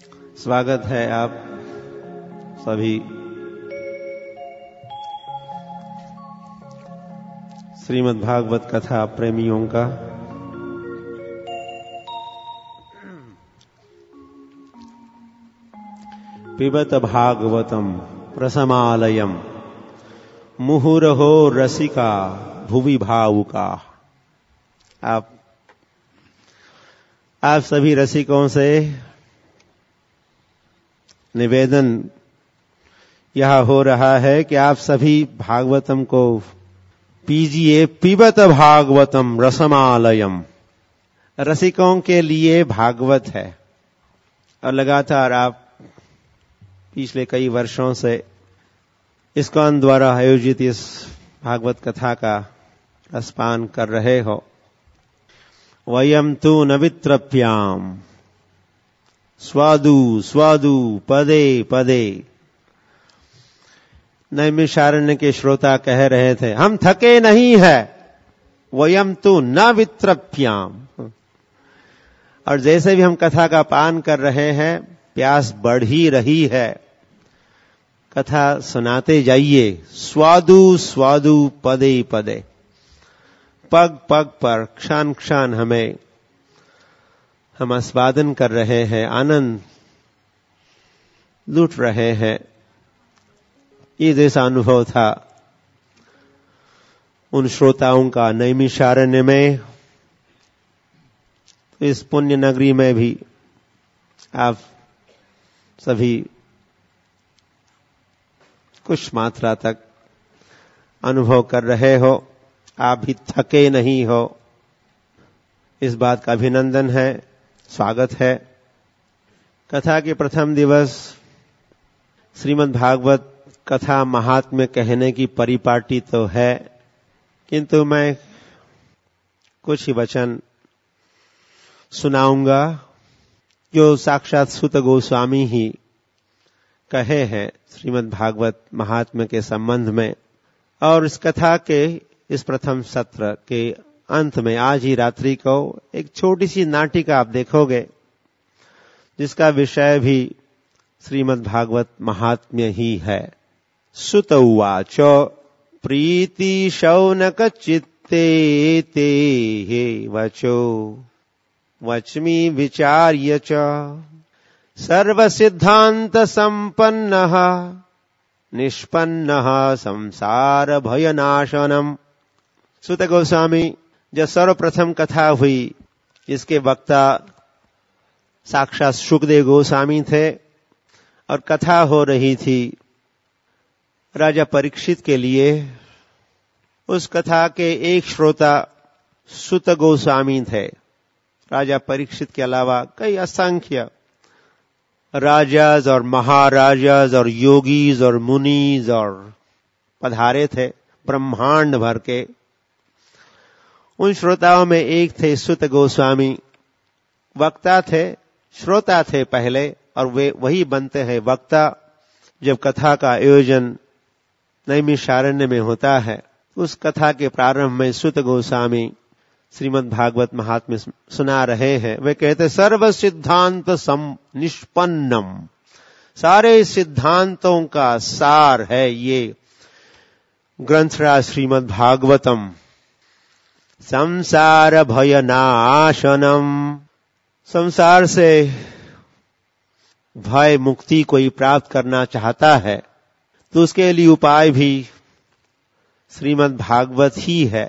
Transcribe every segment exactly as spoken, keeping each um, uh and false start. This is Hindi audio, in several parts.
स्वागत है आप सभी श्रीमद् भागवत कथा प्रेमियों का। पिबत भागवतम प्रसमालयम मुहुरहो रसिका भुवि भावुका। आप आप सभी रसिकों से निवेदन यह हो रहा है कि आप सभी भागवतम को पीजिए। पिबत भागवतम रसमालयम, रसिकों के लिए भागवत है। और लगातार आप पिछले कई वर्षों से इस्कॉन द्वारा आयोजित इस भागवत कथा का रसपान कर रहे हो। वयम तु नवित्रप्याम स्वादु स्वादु पदे पदे। नैमिषारण्य के श्रोता कह रहे थे, हम थके नहीं है। वयम तु न वित्रप्याम। और जैसे भी हम कथा का पान कर रहे हैं, प्यास बढ़ ही रही है। कथा सुनाते जाइए। स्वादु स्वादु पदे पदे, पग पग पर क्षण क्षण हमें हम आस्वादन कर रहे हैं, आनंद लूट रहे हैं। ये जैसा अनुभव था उन श्रोताओं का नैमिषारण्य में, तो इस पुण्य नगरी में भी आप सभी कुछ मात्रा तक अनुभव कर रहे हो। आप भी थके नहीं हो, इस बात का अभिनंदन है, स्वागत है। कथा के प्रथम दिवस श्रीमद् भागवत कथा महात्म्य कहने की परिपाटी तो है, किंतु मैं कुछ ही वचन सुनाऊंगा जो साक्षात सूत गोस्वामी ही कहे हैं श्रीमद् भागवत महात्म्य के संबंध में। और इस कथा के इस प्रथम सत्र के अंत में आज ही रात्रि को एक छोटी सी नाटिका आप देखोगे, जिसका विषय भी श्रीमद् भागवत महात्म्य ही है। सुत उवाच प्रीति शौनक चित्ते ते हे वचो वच्मि विचार्य च सर्व सिद्धांत संपन्नः निष्पन्नः संसार भयनाशनम। सूत गोस्वामी, जब सर्वप्रथम कथा हुई, इसके वक्ता साक्षात शुकदेव गोस्वामी थे और कथा हो रही थी राजा परीक्षित के लिए। उस कथा के एक श्रोता सूत गोस्वामी थे। राजा परीक्षित के अलावा कई असंख्य राजाज और महाराजाज और योगीज और मुनीज और पधारे थे ब्रह्मांड भर के। उन श्रोताओं में एक थे सूत गोस्वामी। वक्ता थे, श्रोता थे पहले, और वे वही बनते हैं वक्ता जब कथा का आयोजन नैमिषारण्य में होता है। उस कथा के प्रारंभ में सूत गोस्वामी श्रीमद् भागवत महात्म्य सुना रहे हैं। वे कहते, सर्व सिद्धांत सम निष्पन्नम। सारे सिद्धांतों का सार है ये ग्रंथराज श्रीमद् भागवतम। संसार भय नाशनम। संसार से भय मुक्ति कोई प्राप्त करना चाहता है तो उसके लिए उपाय भी श्रीमद् भागवत ही है।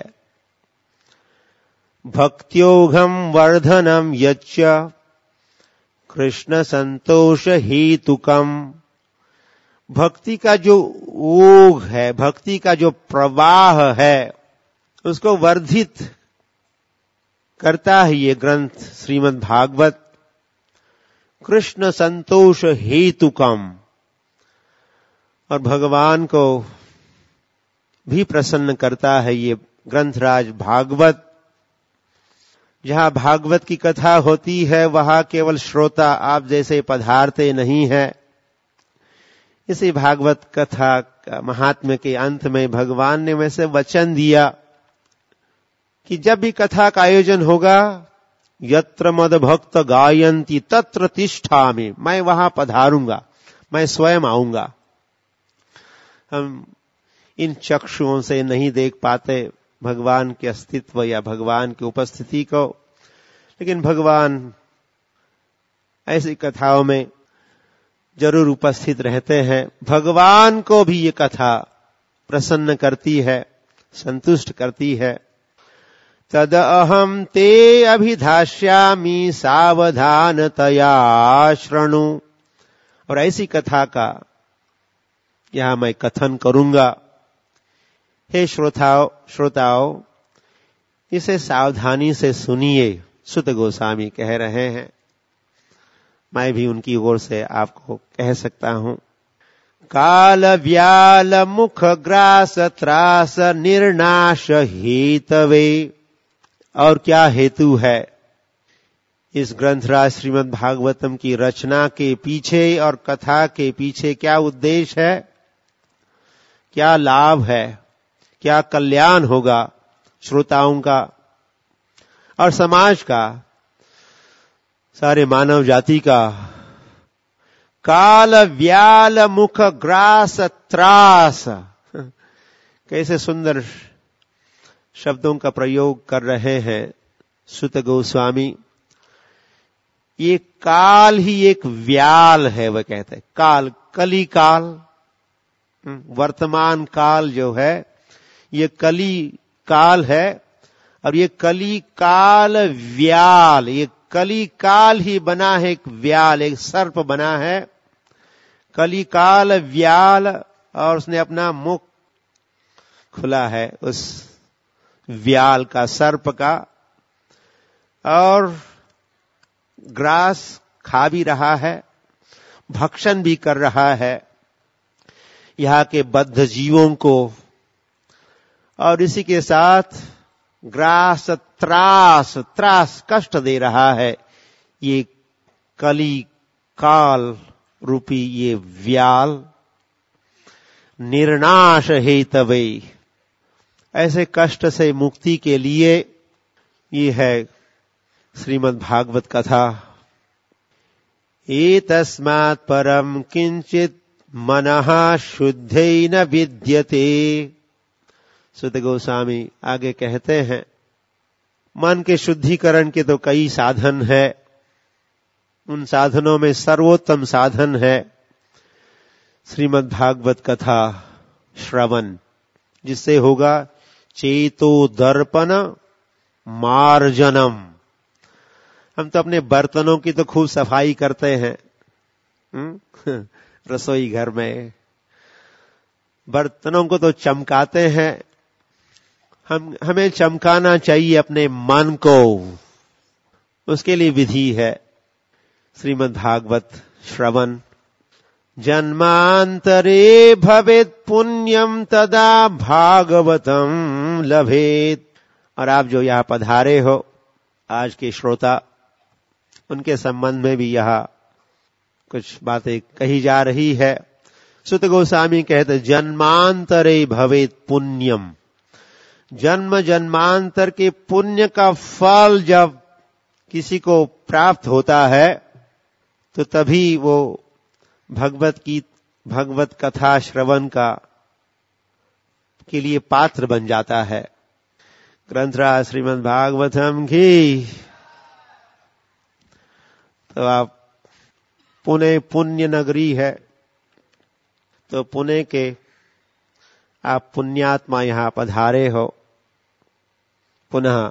भक्त्योघम वर्धनम यच्च कृष्ण संतोष हेतुकम। भक्ति का जो ओघ है, भक्ति का जो प्रवाह है, उसको वर्धित करता है ये ग्रंथ श्रीमद् भागवत। कृष्ण संतोष हेतुकम, और भगवान को भी प्रसन्न करता है ये ग्रंथराज भागवत। जहां भागवत की कथा होती है वहां केवल श्रोता आप जैसे पधारते नहीं है। इसी भागवत कथा का महात्म्य के अंत में भगवान ने वैसे वचन दिया कि जब भी कथा का आयोजन होगा यत्र मद भक्त गायन्ति तत्र तिष्ठामि, मैं वहां पधारूंगा, मैं स्वयं आऊंगा। हम इन चक्षुओं से नहीं देख पाते भगवान के अस्तित्व या भगवान की उपस्थिति को, लेकिन भगवान ऐसी कथाओं में जरूर उपस्थित रहते हैं। भगवान को भी ये कथा प्रसन्न करती है, संतुष्ट करती है। तद अहम ते अभिधास्यामि सावधानतया शृणु, और ऐसी कथा का यहां मैं कथन करूंगा। हे श्रोताओं श्रोताओं इसे सावधानी से सुनिए, सुत गोस्वामी कह रहे हैं। मैं भी उनकी ओर से आपको कह सकता हूं। काल व्याल मुख ग्रास त्रास निर्नाश हेतवे, और क्या हेतु है इस ग्रंथराज श्रीमद् भागवतम की रचना के पीछे और कथा के पीछे क्या उद्देश्य है, क्या लाभ है, क्या कल्याण होगा श्रोताओं का और समाज का, सारे मानव जाति का। काल व्याल मुख ग्रास त्रास, कैसे सुंदर शब्दों का प्रयोग कर रहे हैं सुत गोस्वामी। ये काल ही एक व्याल है, वह कहते हैं काल, कली काल, वर्तमान काल जो है ये कली काल है, और ये कली काल व्याल, ये कली काल ही बना है एक व्याल, एक सर्प बना है कली काल व्याल, और उसने अपना मुख खुला है उस व्याल का, सर्प का, और ग्रास खा भी रहा है, भक्षण भी कर रहा है यहाँ के बद्ध जीवों को, और इसी के साथ ग्रास त्रास, त्रास कष्ट दे रहा है ये कली काल रूपी ये व्याल। निर्नाश हेतवे, ऐसे कष्ट से मुक्ति के लिए ये है श्रीमद् भागवत कथा। एतस्मात् परम किंचित मनः शुद्धेन विद्यते, सुत गोस्वामी आगे कहते हैं मन के शुद्धिकरण के तो कई साधन है, उन साधनों में सर्वोत्तम साधन है श्रीमद् भागवत कथा श्रवण, जिससे होगा चेतो दर्पण मार्जनम। हम तो अपने बर्तनों की तो खूब सफाई करते हैं, रसोई घर में बर्तनों को तो चमकाते हैं। हम हमें चमकाना चाहिए अपने मन को, उसके लिए विधि है श्रीमद् भागवत श्रवण। जन्मांतरे भवेत् पुण्यम तदा भागवतम लभेत, और आप जो यहां पधारे हो आज के श्रोता, उनके संबंध में भी यह कुछ बातें कही जा रही है। सुत गोस्वामी कहते जन्मांतरे भवेत् पुण्यम, जन्म जन्मांतर के पुण्य का फल जब किसी को प्राप्त होता है तो तभी वो भगवत की भगवत कथा श्रवण का के लिए पात्र बन जाता है। ग्रंथराज श्रीमद् भागवतम की। तो आप पुणे पुण्य नगरी है, तो पुणे के आप पुण्यात्मा यहां पधारे हो, पुनः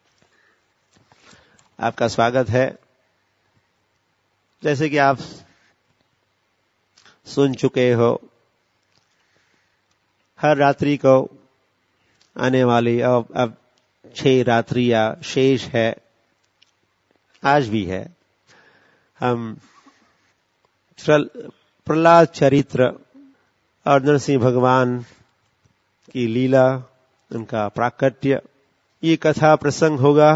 आपका स्वागत है। जैसे कि आप सुन चुके हो, हर रात्रि को आने वाली अब अब छह रात्रियां शेष है, आज भी है। हम प्रहलाद चरित्र और नरसिंह भगवान की लीला, उनका प्राकट्य, ये कथा प्रसंग होगा।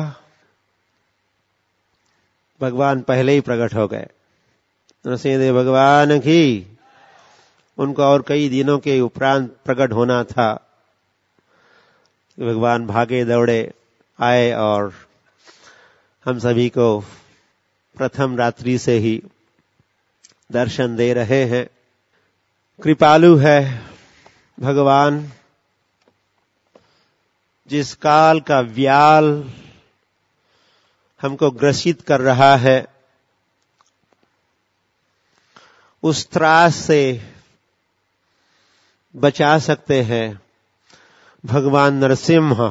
भगवान पहले ही प्रकट हो गए, नरसिंहदेव भगवान की, उनको और कई दिनों के उपरांत प्रकट होना था। भगवान भागे दौड़े आए और हम सभी को प्रथम रात्रि से ही दर्शन दे रहे हैं। कृपालु है भगवान। जिस काल का व्याल हमको ग्रसित कर रहा है, उस त्रास से बचा सकते हैं भगवान नरसिंह।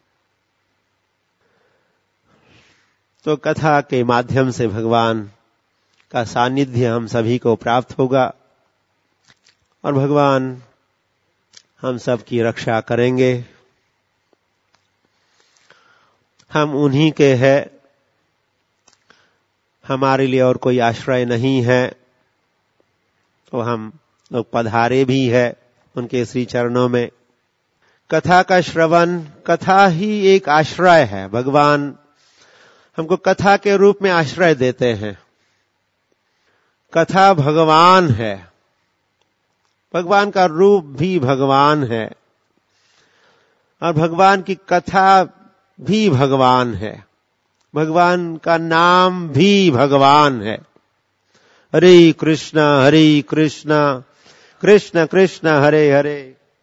तो कथा के माध्यम से भगवान का सानिध्य हम सभी को प्राप्त होगा और भगवान हम सब की रक्षा करेंगे। हम उन्हीं के हैं, हमारे लिए और कोई आश्रय नहीं है। तो हम लोग पधारे भी है उनके श्री चरणों में। कथा का श्रवण, कथा ही एक आश्रय है। भगवान हमको कथा के रूप में आश्रय देते हैं। कथा भगवान है, भगवान का रूप भी भगवान है और भगवान की कथा भी भगवान है। भगवान का नाम भी भगवान है। हरे कृष्ण हरे कृष्ण कृष्ण कृष्ण हरे हरे,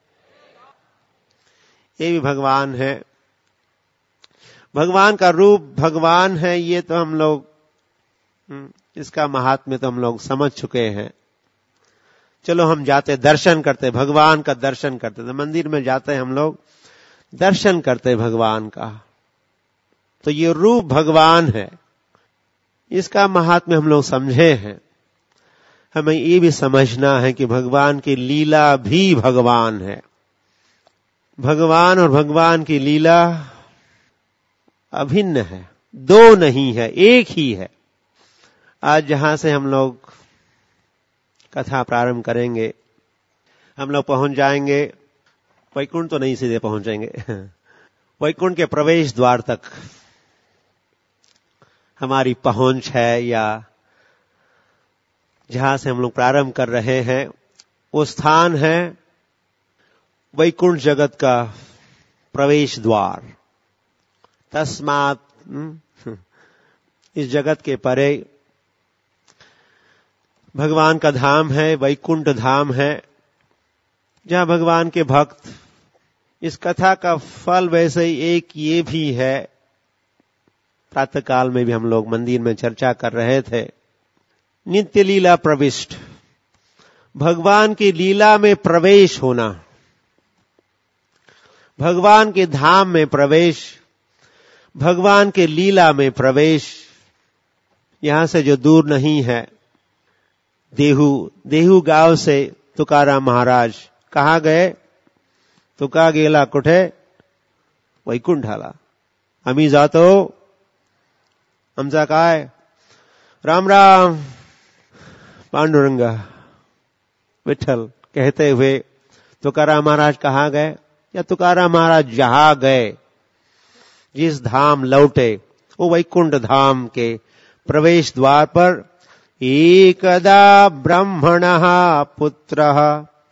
ये भी भगवान है। भगवान का रूप भगवान है, ये तो हम लोग, इसका महात्म्य तो हम लोग समझ चुके हैं। चलो हम जाते दर्शन करते, भगवान का दर्शन करते। तो मंदिर में जाते हैं हम लोग, दर्शन करते भगवान का। तो ये रूप भगवान है, इसका महात्म्य हम लोग समझे हैं। हमें ये भी समझना है कि भगवान की लीला भी भगवान है। भगवान और भगवान की लीला अभिन्न है, दो नहीं है, एक ही है। आज जहां से हम लोग कथा प्रारंभ करेंगे, हम लोग पहुंच जाएंगे वैकुंठ। तो नहीं, सीधे पहुंचेंगे वैकुंठ के प्रवेश द्वार तक हमारी पहुंच है, या जहां से हम लोग प्रारंभ कर रहे हैं वो स्थान है वैकुंठ जगत का प्रवेश द्वार। तस्मात, इस जगत के परे भगवान का धाम है, वैकुंठ धाम है, जहां भगवान के भक्त। इस कथा का फल वैसे ही एक ये भी है, प्रातः काल में भी हम लोग मंदिर में चर्चा कर रहे थे। नित्य लीला प्रविष्ट, भगवान की लीला में प्रवेश होना, भगवान के धाम में प्रवेश, भगवान के लीला में प्रवेश। यहां से जो दूर नहीं है, देहू देहू गांव से तुकाराम महाराज कहां गए? तुका गेला कुठे? वैकुंठाला। आम्ही जातो, आमचा काय? राम राम पांडुरंगा विठल कहते हुए तुकाराम महाराज कहां गए? या तुकाराम महाराज जहां गए, जिस धाम लौटे, वो वैकुंठ धाम के प्रवेश द्वार पर एकदा ब्रह्मणः पुत्रः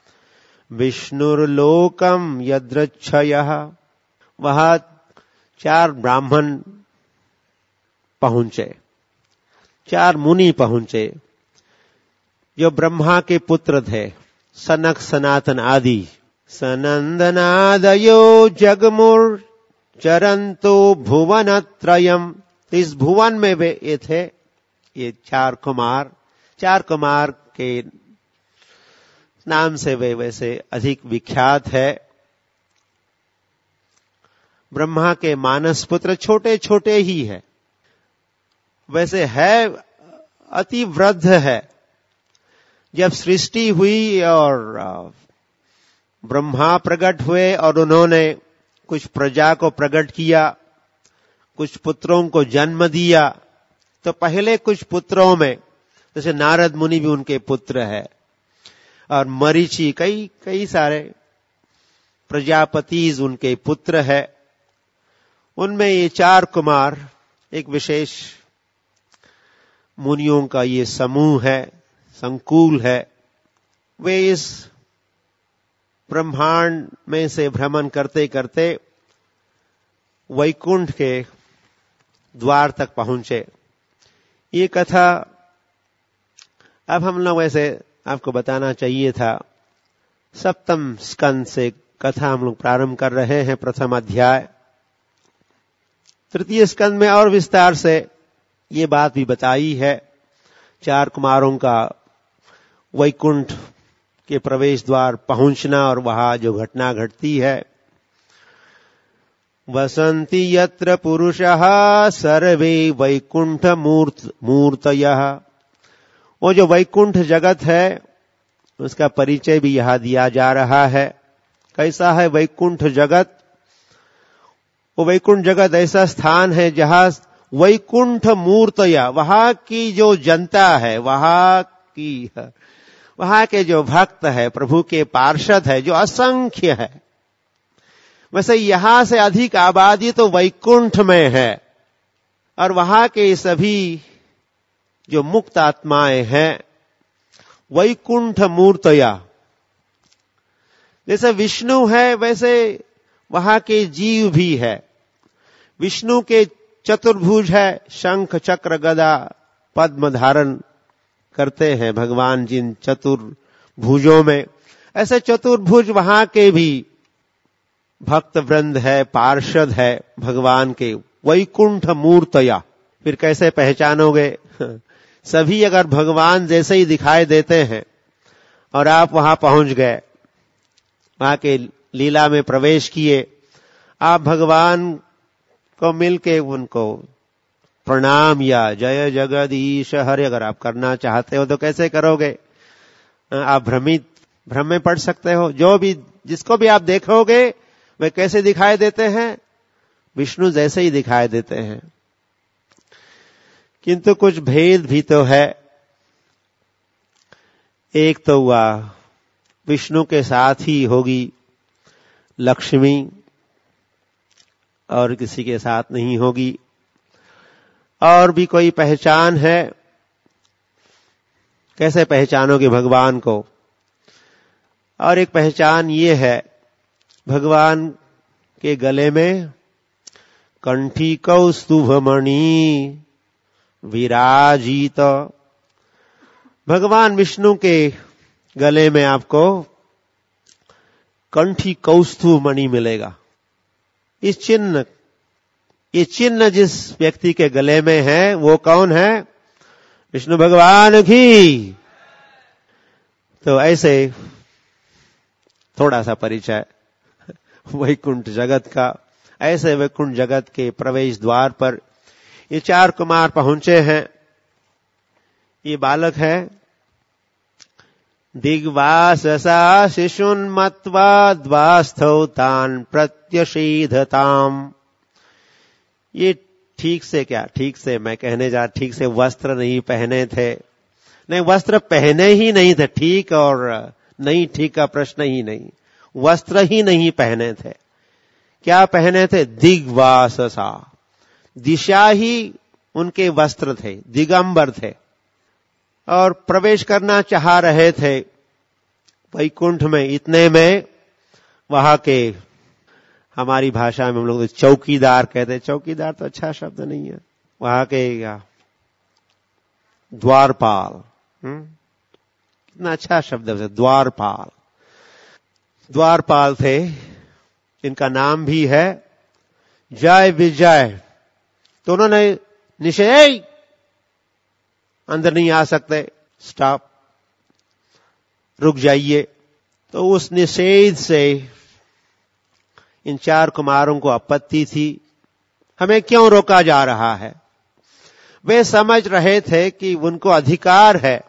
विष्णुर्लोकम यदृच्छयः, वहां चार ब्राह्मण पहुंचे, चार मुनि पहुंचे, जो ब्रह्मा के पुत्र थे, सनक सनातन आदि। सनंदनादयो जगमुर चरंतो भुवनत्रयम्। इस भुवन में वे ये थे, ये चार कुमार। चार कुमार के नाम से वे वैसे अधिक विख्यात है। ब्रह्मा के मानस पुत्र, छोटे छोटे ही है, वैसे है अति वृद्ध है। जब सृष्टि हुई और ब्रह्मा प्रकट हुए और उन्होंने कुछ प्रजा को प्रकट किया, कुछ पुत्रों को जन्म दिया, तो पहले कुछ पुत्रों में, जैसे नारद मुनि भी उनके पुत्र है, और मरीचि, कई कई सारे प्रजापति उनके पुत्र है। उनमें ये चार कुमार एक विशेष मुनियों का ये समूह है, संकुल है। वे इस ब्रह्मांड में से भ्रमण करते करते वैकुंठ के द्वार तक पहुंचे। ये कथा अब हम लोग वैसे आपको बताना चाहिए था। सप्तम स्कंद से कथा हम लोग प्रारंभ कर रहे हैं, प्रथम अध्याय। तृतीय स्कंद में और विस्तार से ये बात भी बताई है, चार कुमारों का वैकुंठ के प्रवेश द्वार पहुंचना और वहां जो घटना घटती है। वसंति यत्र पुरुषः सर्वे वैकुंठ मूर्त मूर्तयः। वो जो वैकुंठ जगत है उसका परिचय भी यहां दिया जा रहा है। कैसा है वैकुंठ जगत? वो वैकुंठ जगत ऐसा स्थान है जहां वैकुंठ मूर्तया, वहां की जो जनता है, वहां की वहां के जो भक्त है, प्रभु के पार्षद है, जो असंख्य है। वैसे यहां से अधिक आबादी तो वैकुंठ में है, और वहां के सभी जो मुक्त आत्माएं हैं वैकुंठ मूर्तया। जैसे विष्णु है वैसे वहां के जीव भी है। विष्णु के चतुर्भुज है, शंख चक्र गदा पद्म धारण करते हैं भगवान जिन चतुर्भुजों में, ऐसे चतुर्भुज वहां के भी भक्त वृंद है, पार्षद है भगवान के, वैकुंठ मूर्तया। फिर कैसे पहचानोगे? सभी अगर भगवान जैसे ही दिखाई देते हैं और आप वहां पहुंच गए, वहां के लीला में प्रवेश किए, आप भगवान को मिलके उनको प्रणाम या जय जगदीश हरे अगर आप करना चाहते हो तो कैसे करोगे? आप भ्रमित भ्रम में पड़ सकते हो। जो भी जिसको भी आप देखोगे वे कैसे दिखाई देते हैं? विष्णु जैसे ही दिखाई देते हैं। किंतु कुछ भेद भी तो है। एक तो हुआ विष्णु के साथ ही होगी लक्ष्मी, और किसी के साथ नहीं होगी। और भी कोई पहचान है? कैसे पहचानोगे भगवान को? और एक पहचान ये है, भगवान के गले में कंठी कौस्तुभमणि विराजित। भगवान विष्णु के गले में आपको कंठी कौस्तुभ मणि मिलेगा। इस चिन्ह ये चिन्ह जिस व्यक्ति के गले में है वो कौन है? विष्णु भगवान की। तो ऐसे थोड़ा सा परिचय वैकुंठ जगत का। ऐसे वैकुंठ जगत के प्रवेश द्वार पर ये चार कुमार पहुंचे हैं। ये बालक है। दिग्वाससा शिशुन्मत्वा द्वास्थौ तान् प्रत्यषेधताम्। ये ठीक से क्या ठीक से मैं कहने जा ठीक से वस्त्र नहीं पहने थे। नहीं, वस्त्र पहने ही नहीं थे। ठीक और नहीं ठीक का प्रश्न ही नहीं, वस्त्र ही नहीं पहने थे। क्या पहने थे? दिग्वाससा, दिशा ही उनके वस्त्र थे, दिगंबर थे, और प्रवेश करना चाह रहे थे वैकुंठ में। इतने में वहां के, हमारी भाषा में हम लोग चौकीदार कहते हैं, चौकीदार तो अच्छा शब्द नहीं है, वहां के या द्वारपाल, कितना अच्छा शब्द है द्वारपाल। द्वारपाल थे, इनका नाम भी है जय विजय। तो उन्होंने निषेध, अंदर नहीं आ सकते, स्टॉप, रुक जाइए। तो उस निषेध से इन चार कुमारों को आपत्ति थी, हमें क्यों रोका जा रहा है? वे समझ रहे थे कि उनको अधिकार है।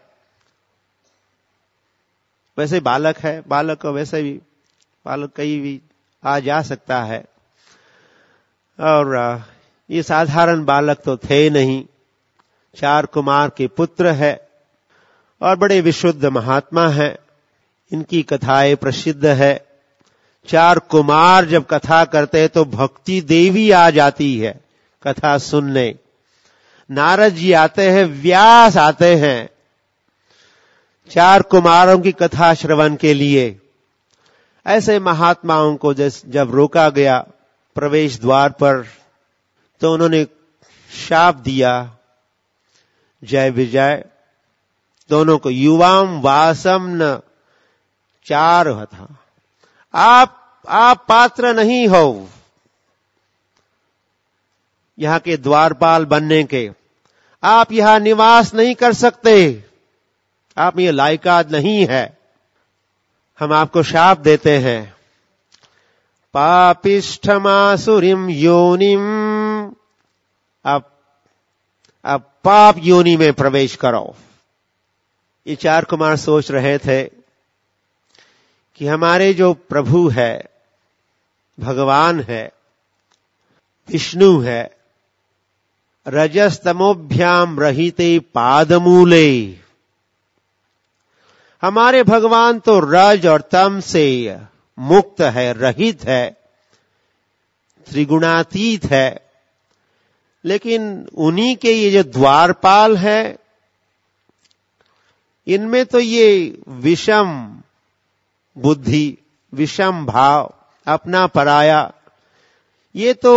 वैसे बालक है, बालक को वैसे भी बालक कहीं भी आ जा सकता है, और ये साधारण बालक तो थे नहीं, चार कुमार के पुत्र है और बड़े विशुद्ध महात्मा हैं। इनकी कथाएं प्रसिद्ध है। चार कुमार जब कथा करते हैं तो भक्ति देवी आ जाती है कथा सुनने। नारद जी आते हैं, व्यास आते हैं चार कुमारों की कथा श्रवण के लिए। ऐसे महात्माओं को जब रोका गया प्रवेश द्वार पर, तो उन्होंने शाप दिया जय विजय दोनों को। युवाम वासम न चार था, आप आप पात्र नहीं हो यहां के द्वारपाल बनने के, आप यहां निवास नहीं कर सकते, आप ये लायकात नहीं है, हम आपको शाप देते हैं। पापिष्ठमासुरीम योनिम, आप आप पाप योनि में प्रवेश करो। ये चार कुमार सोच रहे थे कि हमारे जो प्रभु है, भगवान है, विष्णु है, रजस्तमोभ्याम रहिते पादमूले, हमारे भगवान तो रज और तम से मुक्त है, रहित है, त्रिगुणातीत है, लेकिन उन्हीं के ये जो द्वारपाल है, इनमें तो ये विषम बुद्धि, विषम भाव, अपना पराया, ये तो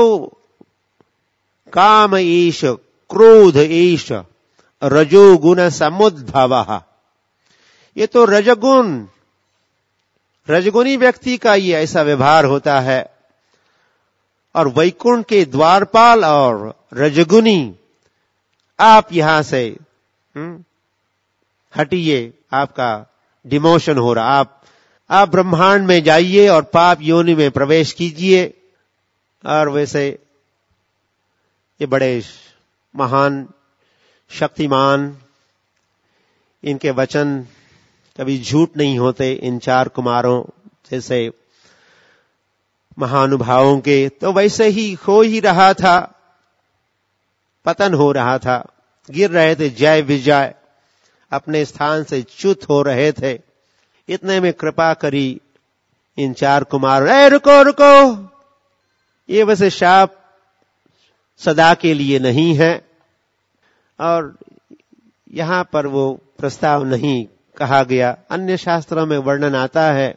काम ईश, क्रोध ईश, रजोगुण समुद्भवः, ये तो रजगुण, रजगुणी व्यक्ति का ये ऐसा व्यवहार होता है। और वैकुंठ के द्वारपाल और रजगुणी, आप यहां से हुँ? हटिए, आपका डिमोशन हो रहा, आप आप ब्रह्मांड में जाइए और पाप योनि में प्रवेश कीजिए। और वैसे ये बड़े महान शक्तिमान, इनके वचन कभी झूठ नहीं होते, इन चार कुमारों जैसे महानुभावों के। तो वैसे ही हो ही रहा था, पतन हो रहा था, गिर रहे थे जय विजय, अपने स्थान से च्युत हो रहे थे। इतने में कृपा करी इन चार कुमारों, ए रुको रुको, ये वैसे शाप सदा के लिए नहीं है, और यहां पर वो प्रस्ताव नहीं कहा गया। अन्य शास्त्रों में वर्णन आता है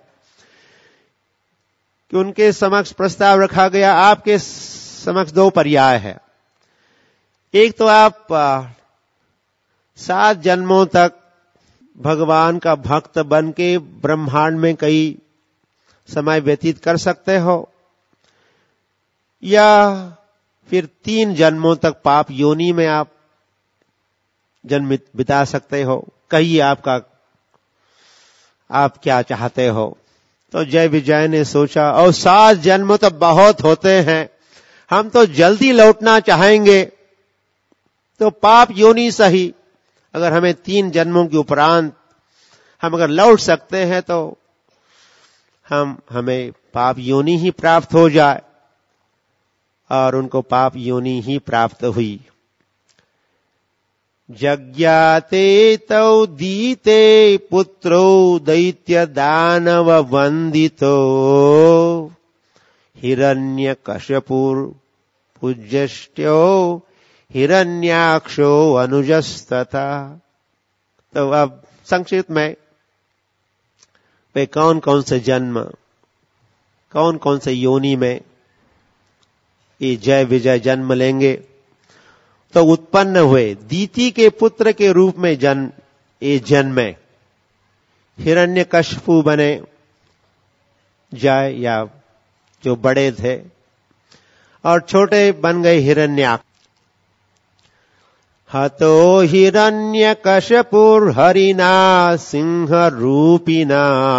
कि उनके समक्ष प्रस्ताव रखा गया। आपके समक्ष दो पर्याय है, एक तो आप सात जन्मों तक भगवान का भक्त बन के ब्रह्मांड में कई समय व्यतीत कर सकते हो, या फिर तीन जन्मों तक पाप योनि में आप जन्म बिता सकते हो। कहिए आपका, आप क्या चाहते हो। तो जय विजय ने सोचा, और सात जन्म तो बहुत होते हैं, हम तो जल्दी लौटना चाहेंगे, तो पाप योनि सही, अगर हमें तीन जन्मों के उपरांत हम अगर लौट सकते हैं तो हम हमें पाप योनि ही प्राप्त हो जाए। और उनको पाप योनि ही प्राप्त हुई। जज्ञाते तौ दीते पुत्रो दैत्य दानव वंदितो हिरण्यकश्यपुर पूज्यष्ट्यो हिरण्याक्षो अनुजस्तथा। तो अब संक्षिप्त में वे कौन कौन से जन्म, कौन कौन से योनि में ये जय विजय जन्म लेंगे, तो उत्पन्न हुए। दीति के पुत्र के रूप में जन्म ये जन्मे, हिरण्यकश्यपु बने जाए, या जो बड़े थे, और छोटे बन गए हिरण्याक्ष। हतो हिरण्यकश्यपुर हरिना सिंह रूपिना।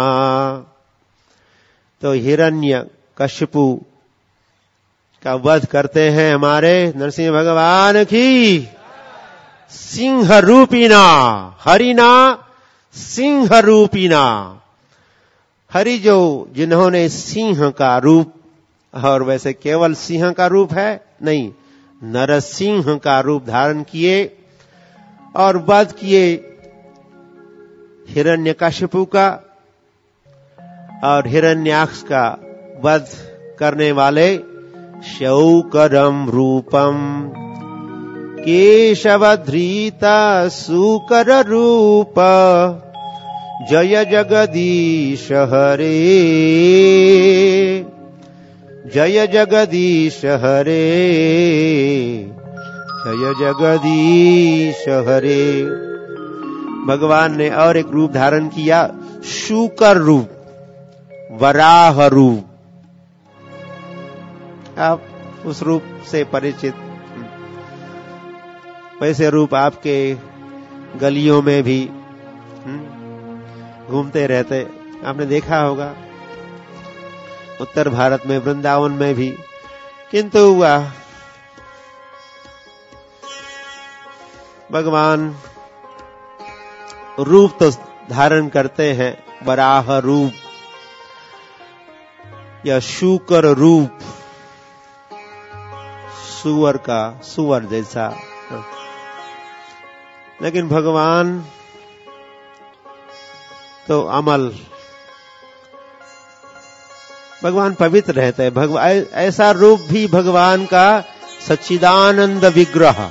तो हिरण्यकश्यपु का वध करते हैं हमारे नरसिंह भगवान की सिंह रूपिना, हरिना सिंह रूपिना। हरि जो जिन्होंने सिंह का रूप, और वैसे केवल सिंह का रूप है नहीं, नरसिंह का रूप धारण किए और वध किए हिरण्यकश्यपु का, और हिरण्याक्ष का वध करने वाले शौकरम रूपम केशवधृता सुकर रूप जय जगदीश हरे, जय जगदीश हरे, जय जगदीश हरे। भगवान ने और एक रूप धारण किया, शूकर रूप, वराह रूप। आप उस रूप से परिचित, वैसे रूप आपके गलियों में भी घूमते रहते, आपने देखा होगा उत्तर भारत में, वृंदावन में भी। किंतु वह भगवान रूप तो धारण करते हैं, वराह रूप या शूकर रूप, सुअर का, सुअर जैसा। लेकिन भगवान तो अमल, भगवान पवित्र रहते हैं। भगवान ऐसा रूप भी भगवान का सच्चिदानंद विग्रह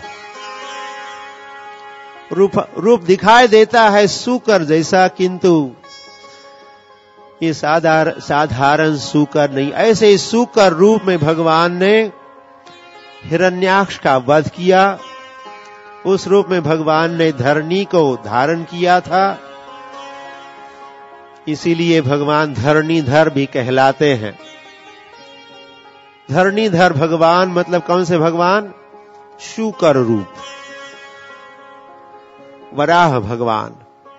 रूप रूप दिखाई देता है सूकर जैसा, किंतु ये साधारण साधारण सूकर नहीं। ऐसे ही सूकर रूप में भगवान ने हिरण्याक्ष का वध किया। उस रूप में भगवान ने धरणी को धारण किया था, इसीलिए भगवान धरणीधर भी कहलाते हैं। धरणीधर भगवान मतलब कौन से भगवान? शूकर रूप, वराह भगवान।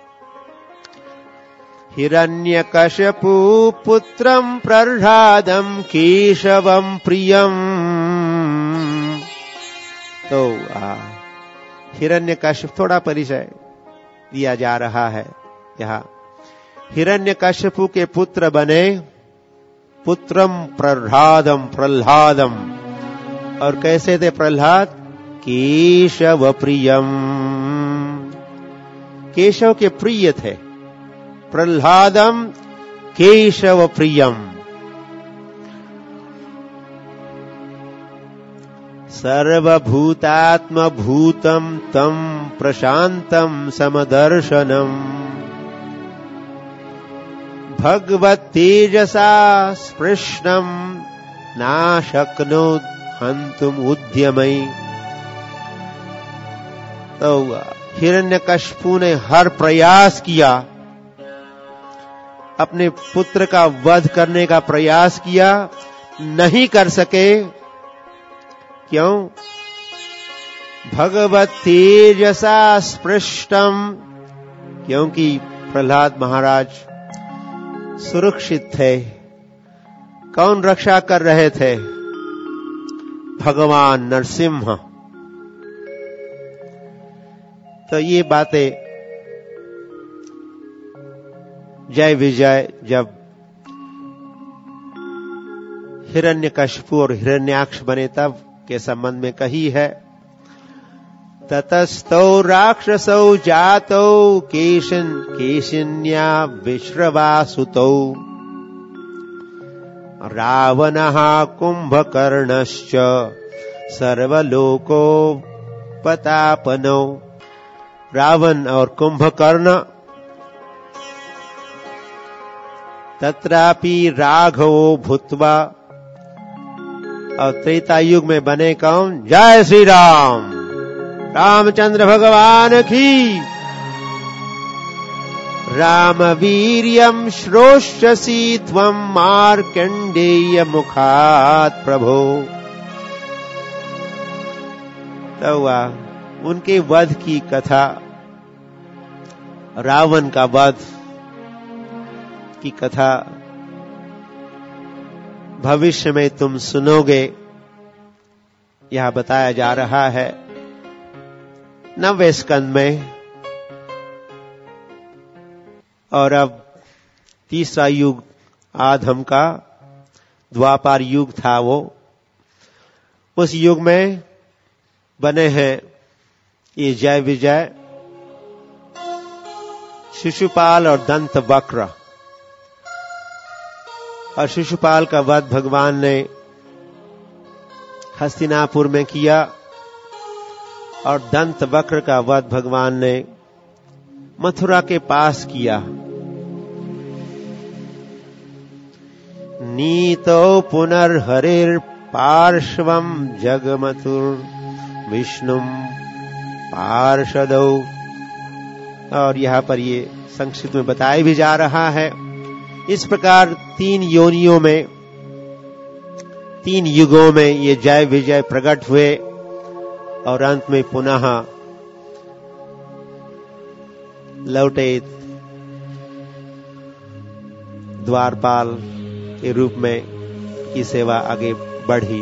हिरण्यकश्यपु पुत्रं प्रह्लादं केशवं प्रियं। तो हिरण्यकश्यप, थोड़ा परिचय दिया जा रहा है यहां। हिरण्यकश्यपु के पुत्र बने पुत्रम प्रह्लादम, प्रह्लादम। और कैसे थे प्रह्लाद? केशव प्रियम, केशव के प्रिय थे। प्रह्लादम केशव प्रियम। सर्वभूतात्म भूतम तम प्रशांतम समदर्शनम। भगवत तेजसा स्पृष्टम नाशक्नोत् हन्तुम उद्यमै। तो हिरण्यकश्यपु ने हर प्रयास किया, अपने पुत्र का वध करने का प्रयास किया, नहीं कर सके। क्यों? भगवत तेजसा स्पृष्टम, क्योंकि प्रह्लाद महाराज सुरक्षित थे। कौन रक्षा कर रहे थे? भगवान नरसिंह। तो ये बातें जय विजय जब हिरण्यकश्यपु और हिरण्याक्ष बने तब के संबंध में कही है। ततस्तौ राक्षसौ जातौ केशन केशिन्या विश्रवासुतौ। रावणः कुंभकर्णश्च सर्वलोकोपतापनौ। रावण और कुंभकर्ण, तत्रापि राघवो भूत्वा। और त्रेता युग में बने कौन? जय श्री राम, रामचंद्र भगवान की। राम वीर्यं श्रोष्यसि त्वं मार्कंडेय मुखात् प्रभो। तो उनके वध की कथा, रावण का वध की कथा भविष्य में तुम सुनोगे, यह बताया जा रहा है नवें स्कंद में। और अब तीसरा युग आधम का द्वापर युग था, वो उस युग में बने हैं ये जय विजय, शिशुपाल और दंत वक्र। और शिशुपाल का वध भगवान ने हस्तिनापुर में किया और दंत वक्र का वध भगवान ने मथुरा के पास किया। नीतो पुनर्हरिर पार्श्वम जगमथुर विष्णुम पार्षदौ। और यहाँ पर ये संक्षिप्त में बताया भी जा रहा है। इस प्रकार तीन योनियों में, तीन युगों में ये जय विजय प्रकट हुए और अंत में पुनः लौटे द्वारपाल के रूप में की सेवा आगे बढ़ी।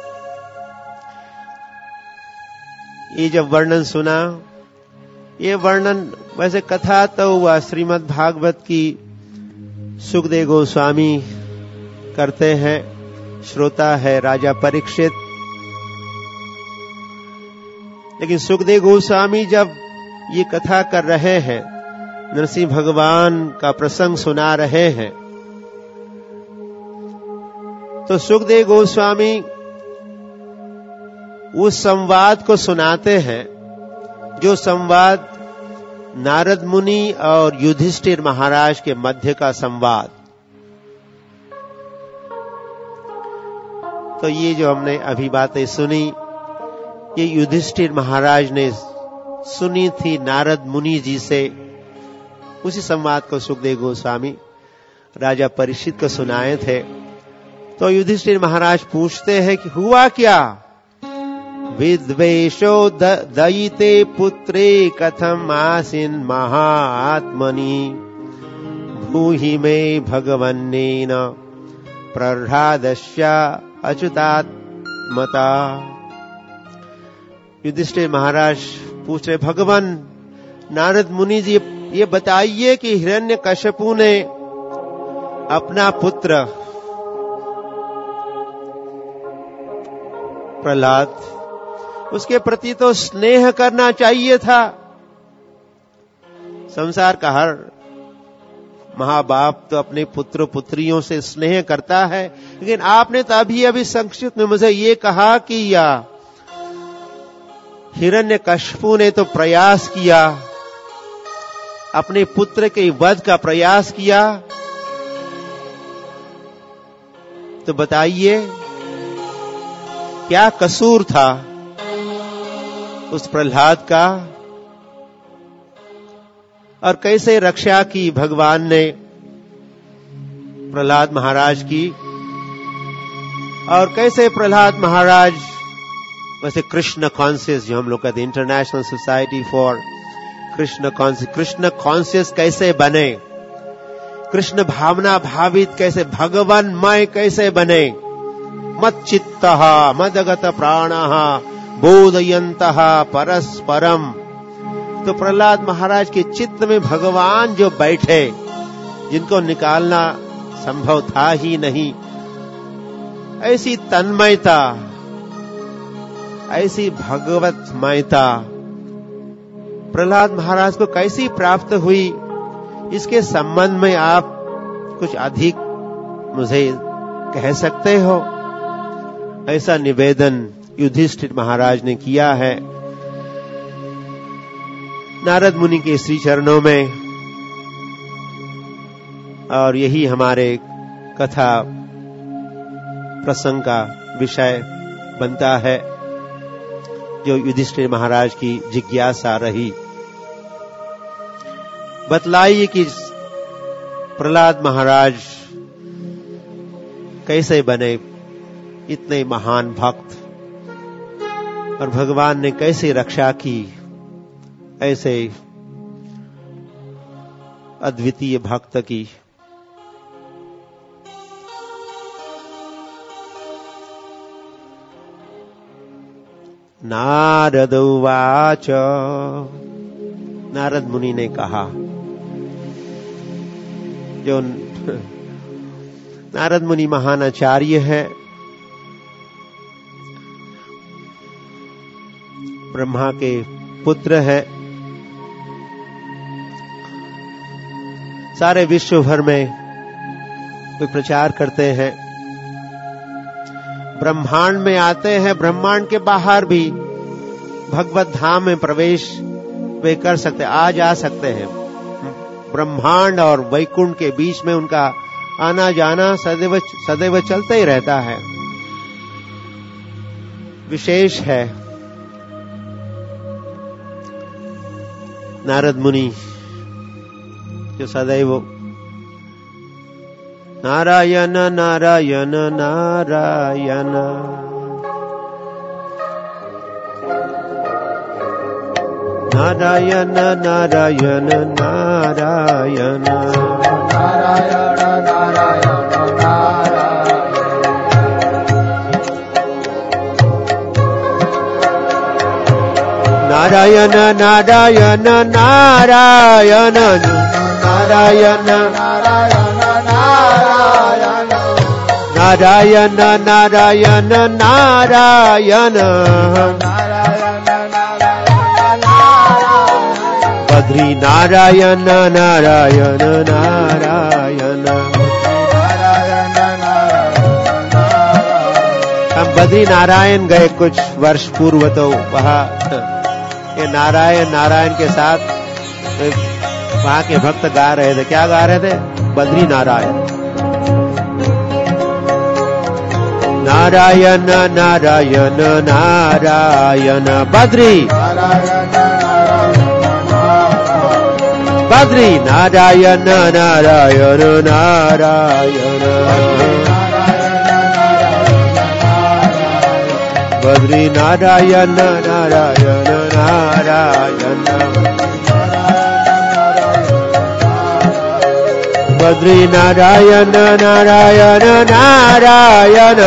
ये जब वर्णन सुना, ये वर्णन वैसे कथा तो हुआ श्रीमद् भागवत की सुखदेव गोस्वामी करते हैं, श्रोता है राजा परीक्षित। लेकिन सुखदेव गोस्वामी जब ये कथा कर रहे हैं, नरसिंह भगवान का प्रसंग सुना रहे हैं, तो सुखदेव गोस्वामी उस संवाद को सुनाते हैं जो संवाद नारद मुनि और युधिष्ठिर महाराज के मध्य का संवाद। तो ये जो हमने अभी बातें सुनी, ये युधिष्ठिर महाराज ने सुनी थी नारद मुनि जी से। उसी संवाद को सुखदेव गोस्वामी राजा परीक्षित को सुनाए थे। तो युधिष्ठिर महाराज पूछते हैं कि हुआ क्या? विद्वेषो दयिते पुत्रे कथम आसीन महात्मनि भूहि मे भगवन्नेन प्रह्लादस्य अच्युतात्मता। युधिष्ठिर महाराज पूछ रहे, भगवान नारद मुनि जी ये बताइए कि हिरण्यकश्यपु ने अपना पुत्र प्रहलाद, उसके प्रति तो स्नेह करना चाहिए था। संसार का हर माँ बाप तो अपने पुत्र पुत्रियों से स्नेह करता है, लेकिन आपने तो अभी अभी संक्षिप्त में मुझे ये कहा कि या हिरण्यकश्यपु ने तो प्रयास किया, अपने पुत्र के वध का प्रयास किया। तो बताइए क्या कसूर था उस प्रहलाद का, और कैसे रक्षा की भगवान ने प्रहलाद महाराज की, और कैसे प्रहलाद महाराज, वैसे कृष्ण कॉन्शियस जो हम लोग कहते हैं, international society for Krishna conscious, Krishna conscious कैसे बने, कृष्ण भावना भावित कैसे, भगवानमय कैसे बने, मत चित्तः मदगत प्राणः बोधयन्तः परस्परम। तो प्रहलाद महाराज के चित्त में भगवान जो बैठे, जिनको निकालना संभव था ही नहीं, ऐसी तन्मयता, ऐसी भगवतमयता प्रहलाद महाराज को कैसी प्राप्त हुई, इसके संबंध में आप कुछ अधिक मुझे कह सकते हो? ऐसा निवेदन युधिष्ठिर महाराज ने किया है नारद मुनि के श्री चरणों में। और यही हमारे कथा प्रसंग का विषय बनता है, जो युधिष्ठिर महाराज की जिज्ञासा रही। बतलाइए कि प्रहलाद महाराज कैसे बने इतने महान भक्त, और भगवान ने कैसे रक्षा की ऐसे अद्वितीय भक्त की। नारद उवाच, नारद मुनि ने कहा, जो नारद मुनि महान आचार्य है, ब्रह्मा के पुत्र है, सारे विश्व भर में वे प्रचार करते हैं, ब्रह्मांड में आते हैं, ब्रह्मांड के बाहर भी भगवत धाम में प्रवेश वे कर सकते, आ जा सकते हैं। ब्रह्मांड और वैकुंठ के बीच में उनका आना जाना सदैव सदैव चलता ही रहता है। विशेष है नारद मुनि जो सदैव नारायण नारायण नारायण नारायण नारायण नारायण नारायण नारायण नारायण नारायण नारायण नारायण नारायण बद्री नारायण नारायण नारायण हम बद्री नारायण गए कुछ वर्ष पूर्व, तो वहाँ ये नारायण नारायण के साथ वहाँ के भक्त गा रहे थे। क्या गा रहे थे? बद्री नारायण नारायण नारायण नारायण बद्री बद्री नारायण नारायण नारायण बद्री नारायण नारायण नारायण बद्री नारायण नारायण नारायण